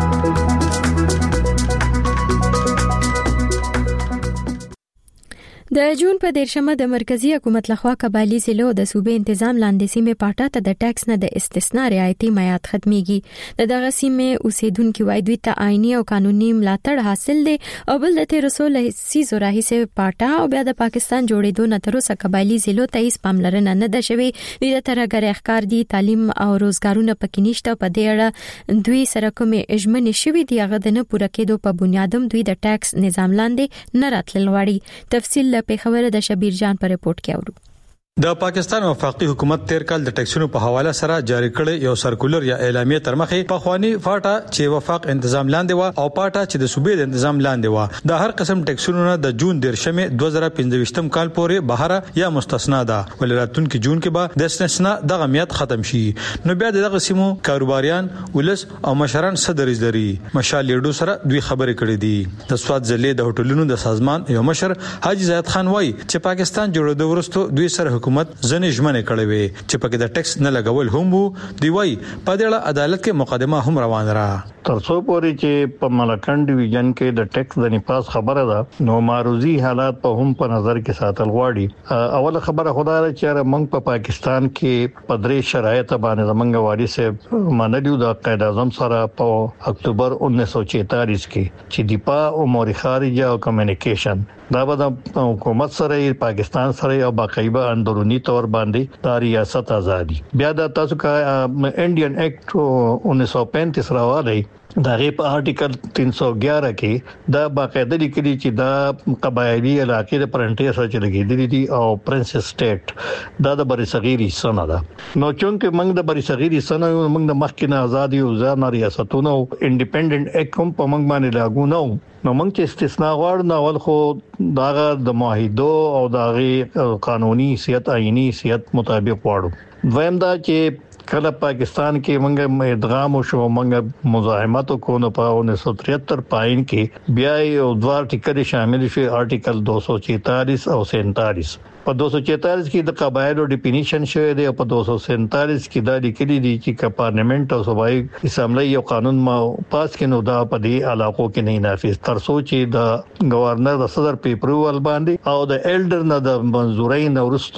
S1: د جون په دیرشمه د مرکزی حکومت لخوا قبایلی ضلعو د صوبې تنظیم لاندې سیمه پاټا ته د ټیکس نه د استثناء رعایتي میعاد ختميږي. د دغه سیمه اوسیدونکو وای دوی ته آئینی او قانوني ملاتړ حاصل دي او بل د رسول سیزو راهیسه پاټا او بیا د پاکستان جوړېدو نه تر اوسه قبایلی ضلعو ته هیڅ پاملرنه نه ده شوې. د ترګر اخکار دي تعلیم او روزګارونه پکې نشته. په دې اړه دوی سره کومې اجمنې شوې دي هغه د نه پوره کېدو په بنیادم دوی د ټیکس نظام لاندې نه راتلل غواړي. تفصیل په خبره د شبیر جان پر رپورت کې اورو.
S9: د پاکستان وفاقي حکومت تیر کال د ټیکسونو په حواله سره جاری کړی یو سرکولر یا اعلامیه تر مخې په خواني فاټا چې وفاق تنظیم لاندې و او پاټا چې د صوبې د تنظیم لاندې و د هر قسم ټیکسونو نه د جون دیرشمه دوه زره پنځه کال پورې بهره یا مستثنا ده ولراتون کې جون کې به د استثناء دغه میعاد ختم شي. نو بیا دغه سیمو کاروباریان ولس او مشران صدرې لري. مشال لیډو سره دوی خبرې کړې دي. د سواد ضلع د هوټلونو د سازمان یو مشر حاجی زید خان وای چې پاکستان جوړېدو وروسته دوی سره حکومت ځنې ژمنه کړې وي چې پکې د ټیکس نه لګول هم وو. دی وای په دې اړه عدالت کې مقدمه هم روان را
S12: ترڅو پورې چې په ملکن ډیویژن کې د ټیکس د نپاس خبره ده نو معروضي حالات په هم په نظر کې ساتل غواړي. اوله خبره خدای را چې موږ په پاکستان کې په درې شرایط باندې زمونږ وارث منلیو د قائد اعظم سره په اکتوبر انیس سو چینتالیس کې چې دفاع او امور خارجه او کمیونیکیشن دا به د حکومت سره پاکستان سره او باقاعده اندرونی تور باندې د ریاست ازادي بیا د تاسو کا انډین ایکټ انیس سو پینتیس راوړی دا غي په آرټیکل تین سو ګیارہ کې دا باقاعده لیکلي چې دا قبایلی علاقې د پرنټیر سره لګیدلې دي او پرنسس سټیټ دا د بری صغیر حصہ نه ده. نو چونکه موږ د بری صغیر حصہ نه یو موږ د مخکینه ازادي او ځان ریاستونو انډیپندنت اکټ کوم په موږ باندې لاګو نه نو موږ چې استثناء غواړو نو ول خو داغه د معاهدو او داغه قانوني حیثیت آئینی حیثیت مطابق غواړو. دویم دا چې کله پاکستان کې موږ ادغام شو موږ مزاحمت کو نه په انیس سو تریہتر پاین کې بیا یو دوه ټیکل شامل شي آرټیکل دو سو چینتالیس او سینتالیس. په دو سو چینتالیس کې د قبایلو ډیفینیشن شوی دی او په دو سو سینتالیس کې دا لیکلي دي چې پارلیمنت او صوبایي اسمبلی یو قانون ما پاس کینو دا په دې علاقو کې نه نافذ تر څو چې د گورنر د صدر پیپرول باندې او د ایلډر نه د منزورۍ نورستو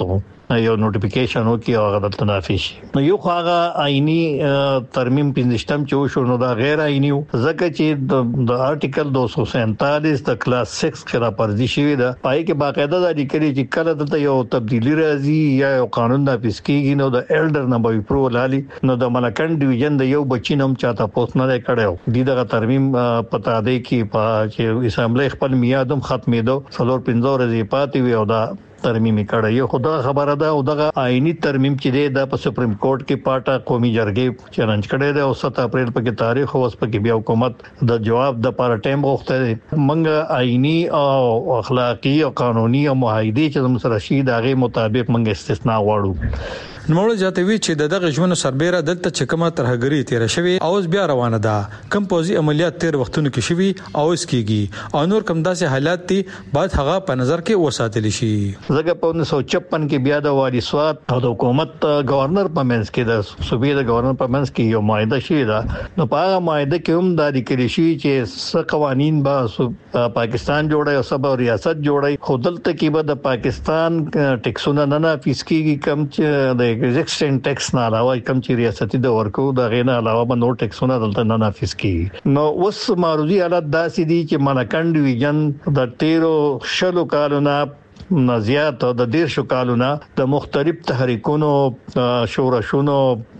S12: یو نوټیفیکیشن وکي او هغه د تنافس نو یو هغه آئینی ترمیم پنځشتم چې شو نو دا غیر آئینی ځکه چې د آرټیکل دو سو سینتالیس د کلاس سکس کې راپرځي شوی دا پای کې باقاعده د لیکلي چې کله د یو تبدیلی راځي یا یو قانون نافذ کیږي نو د ایلډر نه به اپروول حالي نو د ملکن ډیویژن د یو بچی نوم چاته پوسټ نه کړو د دغه ترمیم پتا دی کې په چې اسمبلی خپل میادم ختمېدو څلور پنځه ورځې پاتې وي او دا ترمیم کړه یو خدای خبره ده او دغه آئینی ترمیم چې دی د سپریم کورټ کې پاټه قومي جرګې چیلنج کړي دی او سات اپریل په کې تاریخ اوس په کې بیا حکومت د جواب د پاره ټایم غوښته منګه آئینی او اخلاقی او قانوني او معاهدي چې موږ سره شي دغه مطابق منګه استثناء واړو
S9: نوموړ جاتوي چې دغه ژوند سربېره دلته چې کومه ترهګری تیر شوی او بیا روانه ده کم پوزي عملیات تیر وختونو کې شوی او اس کېږي او نور کم داسې حالات دي بعد هغه په نظر کې وساتل شي
S12: زګه په انیس سو چپن کې بیا د وادي سواد او د حکومت گورنر په منځ کې د صوبې د گورنر په منځ کې یو معاهده شوی ده نو په هغه معاهده کې هم د لیکل شي چې څه قوانين به پاکستان جوړي او سبا ریاست جوړي خودلته کې به د پاکستان ټیکسونه نه نافذ کیږي کم چې د ایگزیسټنګ ټیکس نه علاوه کوم چې ریاستي د ورکو د غینه علاوه به نور ټیکسونه دلته نه نافذ کیږي نو اوس معروضي حالت داسې دي چې ملکن ډیویژن د تیرو شلو کالونو نزيات د ډیر شو کالونه د مختلف تحریکونو شورشونو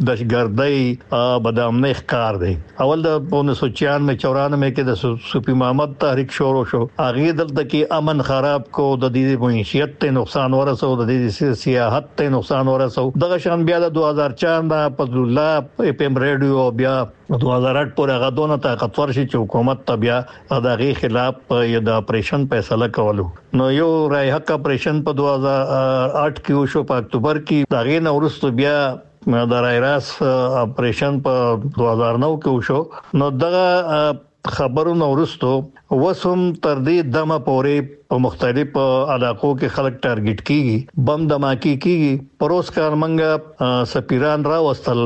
S12: دهشتګردۍ بدامنۍ ښکار دی اول د انیس سو چورانوي چورانوي کې د صوفي محمد تحریک شروع شو هغه دلته کې امن خراب کو د دې معیشت ته نقصان ورسو د دې سیاحت ته نقصان ورسو دغه شان بیا د دوه هزار چار د فضل الله اف ام ریډیو بیا دوه هزار اټ پورې هغه دونه طاقتور شي چې حکومت ته بیا دغه خلاف د اپریشن فیصله کولو نو یو رای حق اپریشن په دوه هزار اټ کې شو په اکتوبر کې دغه نو ورستو بیا د رایراس اپریشن په دوه هزار نو کې شو نو دغه خبرونه ورستو وسوم تر دې دمه پورې په مختلفو علاقو کې خلک ټارګټ کیږي بم دماکی کیږي پروس کار منګه سفیران را وستل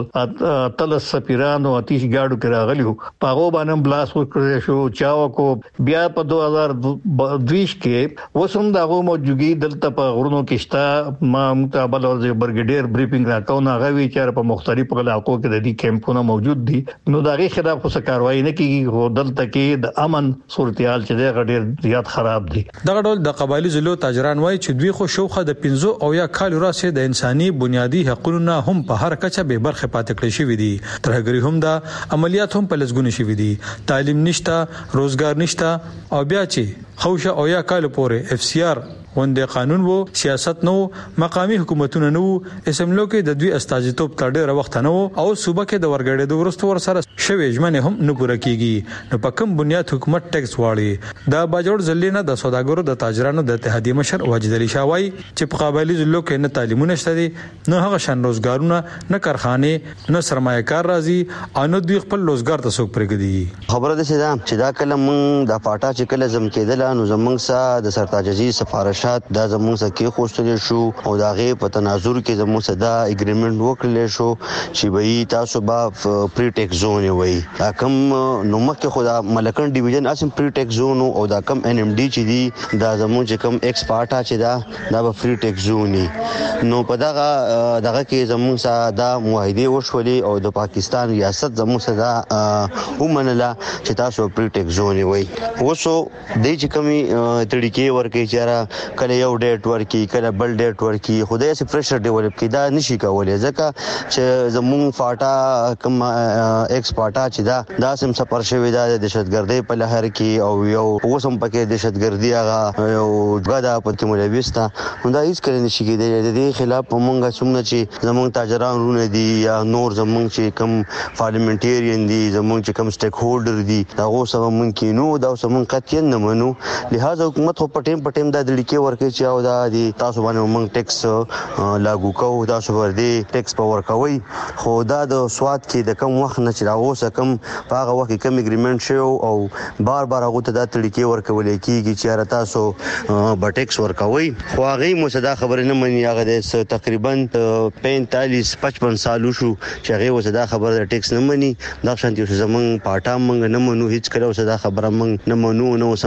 S12: تل سفیران او آتش ګاډو کې راغلیو پاغو باندې بلاس وکړل شو چاو کو بیا په دوه هزار دوه کې وسوم دغه موجودګي دلته په غرونو کې شته ما مقابل او برګډیر بریفینګ راکاو نه غوي چې په مختلفو علاقو کې د دې کیمپونو موجود دي نو دغه خلاف څه کاروایی نه کیږي هو دلته کې د امن صورتحال چې د غډیر زیات خراب دي
S9: دغه ډول د قبایلی ضلع تاجران وایي چې دوی خو شوخه د پنځو او یا کال راسه د انساني بنیادی حقوقونه هم په هر کچه به برخه پاتې کړی شوی دي ترهګری هم د عملیات هم په لسګونه شوی دي تعلیم نشته روزګار نشته او بیا چې خوشه او یا کال پورې اف سی آر وندې قانون وو سیاست نو مقامی حکومتونه نو اسمبلی کې د دوی استازیتوب تر ډیره وخت نه او صوبه کې د ورګړې د ورستو ور سره شوي ژمنه هم نه پوره کیږي نو په کوم بنیاد حکومت ټیکس واړي دا باجوړ ځلې نه د سوداګرو د تاجرانو د اتحادیه مشر واجد علي شاوای چې په قبایلی ضلع کې نه تعلیمونه شته دي نه هغه شان روزګارونه نه کارخانه نه سرمایه کار راځي او نه دوی خپل روزګار ته څوک پرېږدي
S10: خبره ده چې دا کله مونږ د پاټا چې کله زم کېدل نو زمونږ سره د سرتاج عزیز سفارشات دا زموږ سره کې خوشتل شو او دا غي په تناظر کې زموږ سره دا اګریمنت وکړل شو چې به تاسو به پری ټیکس زون وي دا کم نو مکه خدا ملکن ډیویژن اسم پری ټیکس زون او دا کم ان ام ډي چې دی دا زموږ چې کم ایکس پارټا چې دا دا به پری ټیکس زونی نو په دغه دغه کې زموږ سره دا معاهده وشولې او د پاکستان ریاست زموږ سره دا ومنله چې تاسو پری ټیکس زون وي وسو د چې کمی طریقې ورکې چې کله یو ډیټ ورکی کله بل ډیټ ورکی خدای سي پریشر ډیولپ کی دا نشي کولای ځکه چې زمون فاټا کم ایکس فاټا چې دا دا سم سفر شوی دا د دهشتګردۍ په لهر کې او یو اوسم پکې دهشتګردي هغه یو غدا پکې ملويستا دا هیڅ کله نشي کېدای د دې خلاف مونږه څومره چې زمون تاجران رونه دي یا نور زمون چې کم پارلیمنټریان دي زمون چې کم سټیک هولډر دي دا اوسه مونږ کې نو دا اوسه مونږ کتین نه منو لہذا حکومت په ټیم په ټیم دا د لیکي ورکې چې او دا دي تاسو باندې موږ ټیکس لاګو کوو تاسو ورته ټیکس په ورکوي خو دا د سواد کې د کم وخت نه چې راوسه کم په هغه وخت کې کم اګریمنت شو او بار بار هغه ته د تړکې ورکول کېږي چې تاسو به ټیکس ورکوي خو هغه مو صدا خبره نه مني هغه د تقریبا پینتالیس پچپن سال شو چې هغه وسدا خبره د ټیکس نه مني دا شانتي زمون پاټا موږ نه منو هیڅ کله وسدا خبره موږ نه منو نو سمندرو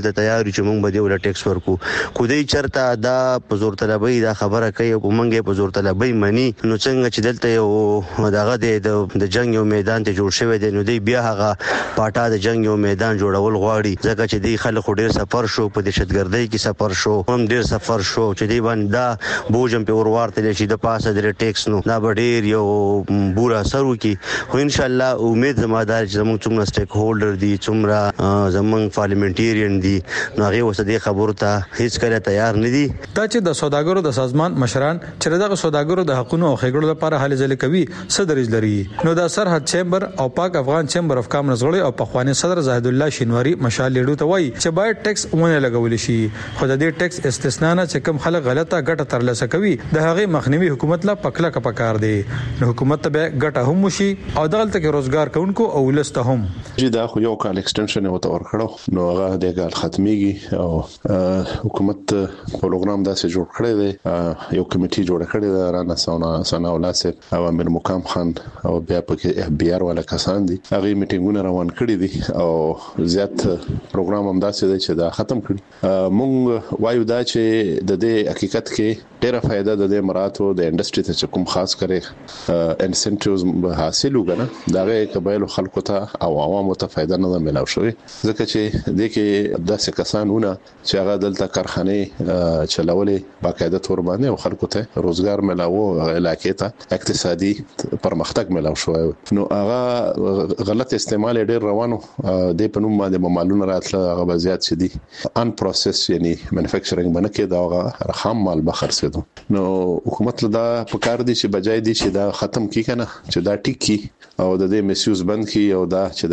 S10: ته تیار چې موږ به دی ول ټیکس ورکو. کو دې چرته دا په زور طلبي دا خبره کوي او موږ په زور طلبي مني نو څنګه چې دلته یو دغه د جنگ یو میدان ته جوړ شوی دی نو دی بیا هغه پاټا د جنگ یو میدان جوړول غواړي ځکه چې دی خلک ډیر سفر شو په دهشتګردۍ کې سفر شو هم ډیر سفر شو چې دی باندې دا بوجم په ورورته چې د پاسه د ټیکس نو دا ډیر یو بورا سرو کې خو ان شاء الله امید زمادار چې زموږ څومره سټیک هولډر دي څومره زموږ پارلیمنټریان دي نو هغه وسدي خبرو ته هیڅ کله تیار نه دي.
S9: دا چې د سوداګرو د سازمان مشران چې دغه سوداګرو د حقوقو او خېګړو لپاره هلې ځلې کوي صدرج لري نو د سرحد چیمبر او پاک افغان چیمبر اف کامرس غړي او پخوانی صدر زاهد الله شینواری مشال لیډو ته وایي چې باید ټیکس ونه لګول شي خو د دې ټیکس استثناء نه چې کوم خلک غلطه ګټه ترلاسه کوي د هغه مخنیوي حکومت لا پکله کا پکار دی نو حکومت ته ګټه هم وشي او دغلت کې روزګار کوونکو او ولست هم
S11: چې دا خو یو کال ایکستنشن وته ورکړو نو هغه د کال ختميږي او حکومت پروګرام داسې جوړ کړی دی یو کمیټي جوړ کړی دی رانا سونا سنا ولاسه او امیر مقام خان او بیا پکې اف بي ار ولا کسان دي هغه میټینګونه روان کړی دي او زیات پروګرام هم داسې دی چې دا ختم کړی مونږ وایو دا چې د دې حقیقت کې ډیره فائدہ د دې مراتو د انډستری ته کوم خاص کړي انسنټیوز حاصل وګنه داغه قبایل خلکو ته او عوامو ته فائدہ نه ملاوي شوی ځکه چې د کې داسې کسانونه چې هغه دلته کارخانه چلولې باقاعده تور باندې او خلکو ته روزګار ملاوي علاقې ته اقتصادي پرمختګ ملاوي شوی نو هغه غلط استعمال ډیر روانو د پنوم باندې مالونه راتله هغه زیات شدي ان پروسس یعنی مانیفیکچرینګ باندې کې دا خام مال بخرسه نو حکومت له دا پکار دي چې بجای دي چې دا ختم کی کنه چې دا ټیک کی او د دې میسیوز بند کی او دا چې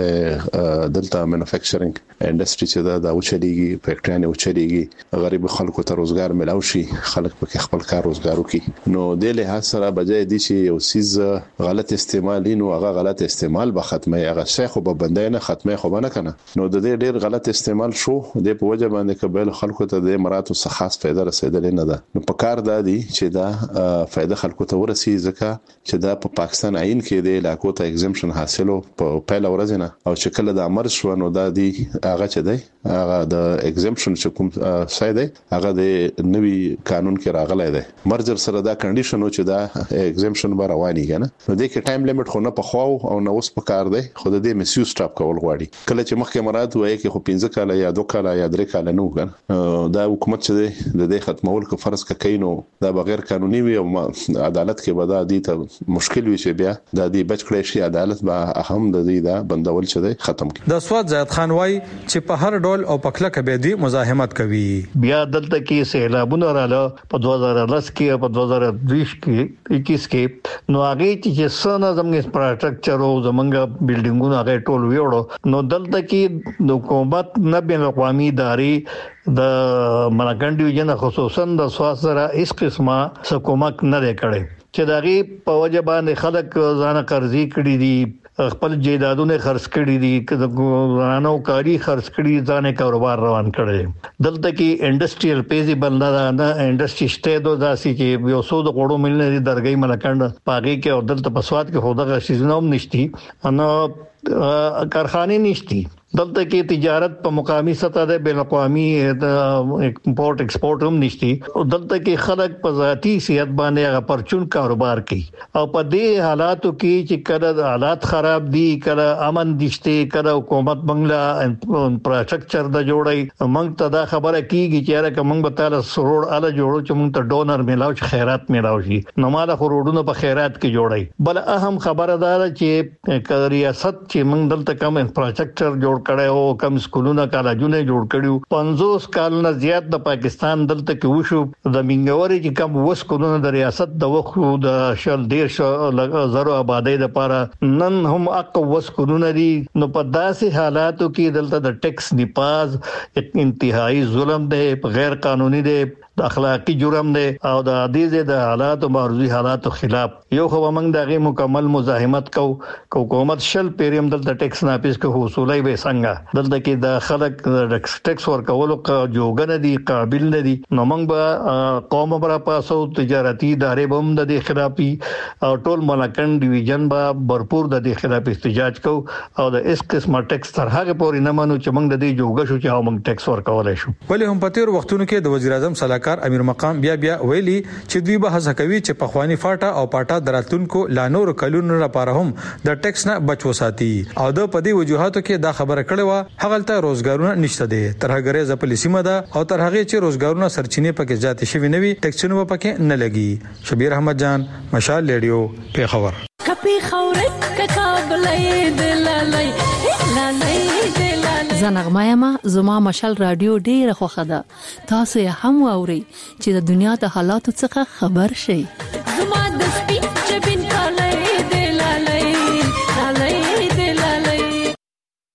S11: د دلته مانیفیکچرینګ انډستری چې دا د اوچلېږي فیکټریانه اوچلېږي غریب خلکو ته روزګار ملاوي شي خلک په خپل کار روزګار وکړي نو د له سره بجای دي چې یو سیز غلط استعمال نو هغه غلط استعمال به ختمه هغه شیخ وب بندای نه ختمه خو نه کنه نو د دې ډیر غلط استعمال شو د په وجه باندې قبایل خلکو ته د مراتو څخه خاص فائدہ رسیدلې نه ده نو په کار دادی چې دا فائدہ خلکو ته ورسي ځکه چې دا په پاکستان عین کې د علاقو ته ایگزمپشن حاصلو په پهل ورځ نه او چې کله د امر شو نو دا دی هغه چې دی هغه د ایگزمپشن چې کوم سای دی هغه د نوي قانون کې راغلی دی مرجر سره دا کنډیشن چې دا ایگزمپشن به رواني کنه نو د کې ټایم لیمټ خو نه په خو او نو اوس په کار دی خو د دې میسیو سټاپ کول غواړي کله چې مخکې مراد وایي کې خو پنځه کاله یا دوه کاله یا درې کاله نو کنه دا حکومت چې دی د دې ختمول کو فرض کینو دا بغیر قانوني وي او عدالت کې به دا دي ته مشکل وي چې بیا د دې بچ کړی شي عدالت به اهم د دې دا بندول چې دی ختم کړي
S9: د سواد زیات خان وای چې په هر ډول او پخله کې به دي مزاحمت کوي
S12: بیا دلته کې سیلابونه رااله په دوه زره لس کې په دوه زره دوه کې اکیس کې نو هغه چې څنګه زموږ انفراستراکچر او زموږ بلډینګونه هغه ټول ویوړو نو دلته کې د حکومت نه بین اقوامي ادارې د ملکن ډیویژن خصوصا د سواد سره هیڅ قسمه حکومت نه لري چې دغه په وجه باندې خلک ځان قرضې کړي دي خپل جیدادونه خرڅ کړي دي غرانو کاری خرڅ کړي ځان کاروبار روان کړي دلته کې انډستریل پیزیبل نه نه انډستری شته دوه داسي کې یو څو د غړو ملنه درګي ملکند پاګي کې او دلته په سواد کې خو دغه شیزنوم نشتی ان کارخانه نشتی دلته کې تجارت په مقامي سطح ده بین اقوامي امپورټ ایکسپورټ هم نشتی او دلته کې خلک په ذاتی صحت باندې هغه پرچون کاروبار کوي او په دې حالاتو کې چې کله حالات خراب دي کله امن دشته کله حکومت بنگلا انفراستراکچر د جوړي موږ ته دا خبره کیږي چې راکه موږ به تعالی سرور اله جوړو چې موږ ته ډونر میلاو چې خیرات میلاو شي نو ماده خورودونو په خیرات کې جوړي بل اهم خبره ده چې ریاست چې موږ دلته کوم انفراستراکچر جوړ کړه او کم سکولونه کالجونه جوړ کړیو پنځوس کال نه زیات د پاکستان دلته کې وشو د منګوري چې کم وسکولونه د ریاست د وخت د شل ډیر زرو آبادی د لپاره نن هم اق وسکولونه دي نو په داسې حالاتو کې دلته د ټیکس نیپاز انتهایی ظلم دی غیر قانوني دی د اخلاقی جرم دی او د عادي د حالات او معرضي حالات خلاف یو خو موږ دغه مکمل مزاحمت کو حکومت شل پیریم دلته ټیکس ناپیس کو حصولای به څنګه دلته کې د خلک ټیکس ورکولو جوګنه دي قابل نه دي نو موږ به قوم برا پاسو تجارتي ادارې بم د دې خلافي او ټول ملکن ډیویژن به भरपूर د دې خلاف احتجاج کو او د اس قسمه ټیکس تر هغه پورې نه مانو چې موږ د دې جوګه شو چې موږ ټیکس ورکولای شو.
S9: ولې هم په تیر وختونو کې د وزیر اعظم صلاحکار امیر مقام بیا بیا ویلي چې دوی به هڅه کوي چې په خواني فاټا او پاټا دراتونکو لانور کلونو لپاره هم د ټیکس نه بچو ساتي او د پدې وجوهاتو کې دا خبره کړې و هغه ته روزګارونه نشته دي تر هغه ځپلې سیمه ده او تر هغه چې روزګارونه سرچینې پکې ذاتي شوی نوي ټیکسونه پکې نه لګي. شبیر احمد جان مشال ریډیو په خبر
S4: کپی خورت ککابلې دلالای لالای دلالای
S13: زنغمه ما زما مشال رادیو ډیره خوخه ده تاسو یې هم اورئ چې د دنیا د حالاتو څخه خبر شئ.
S4: زما د سپین چبین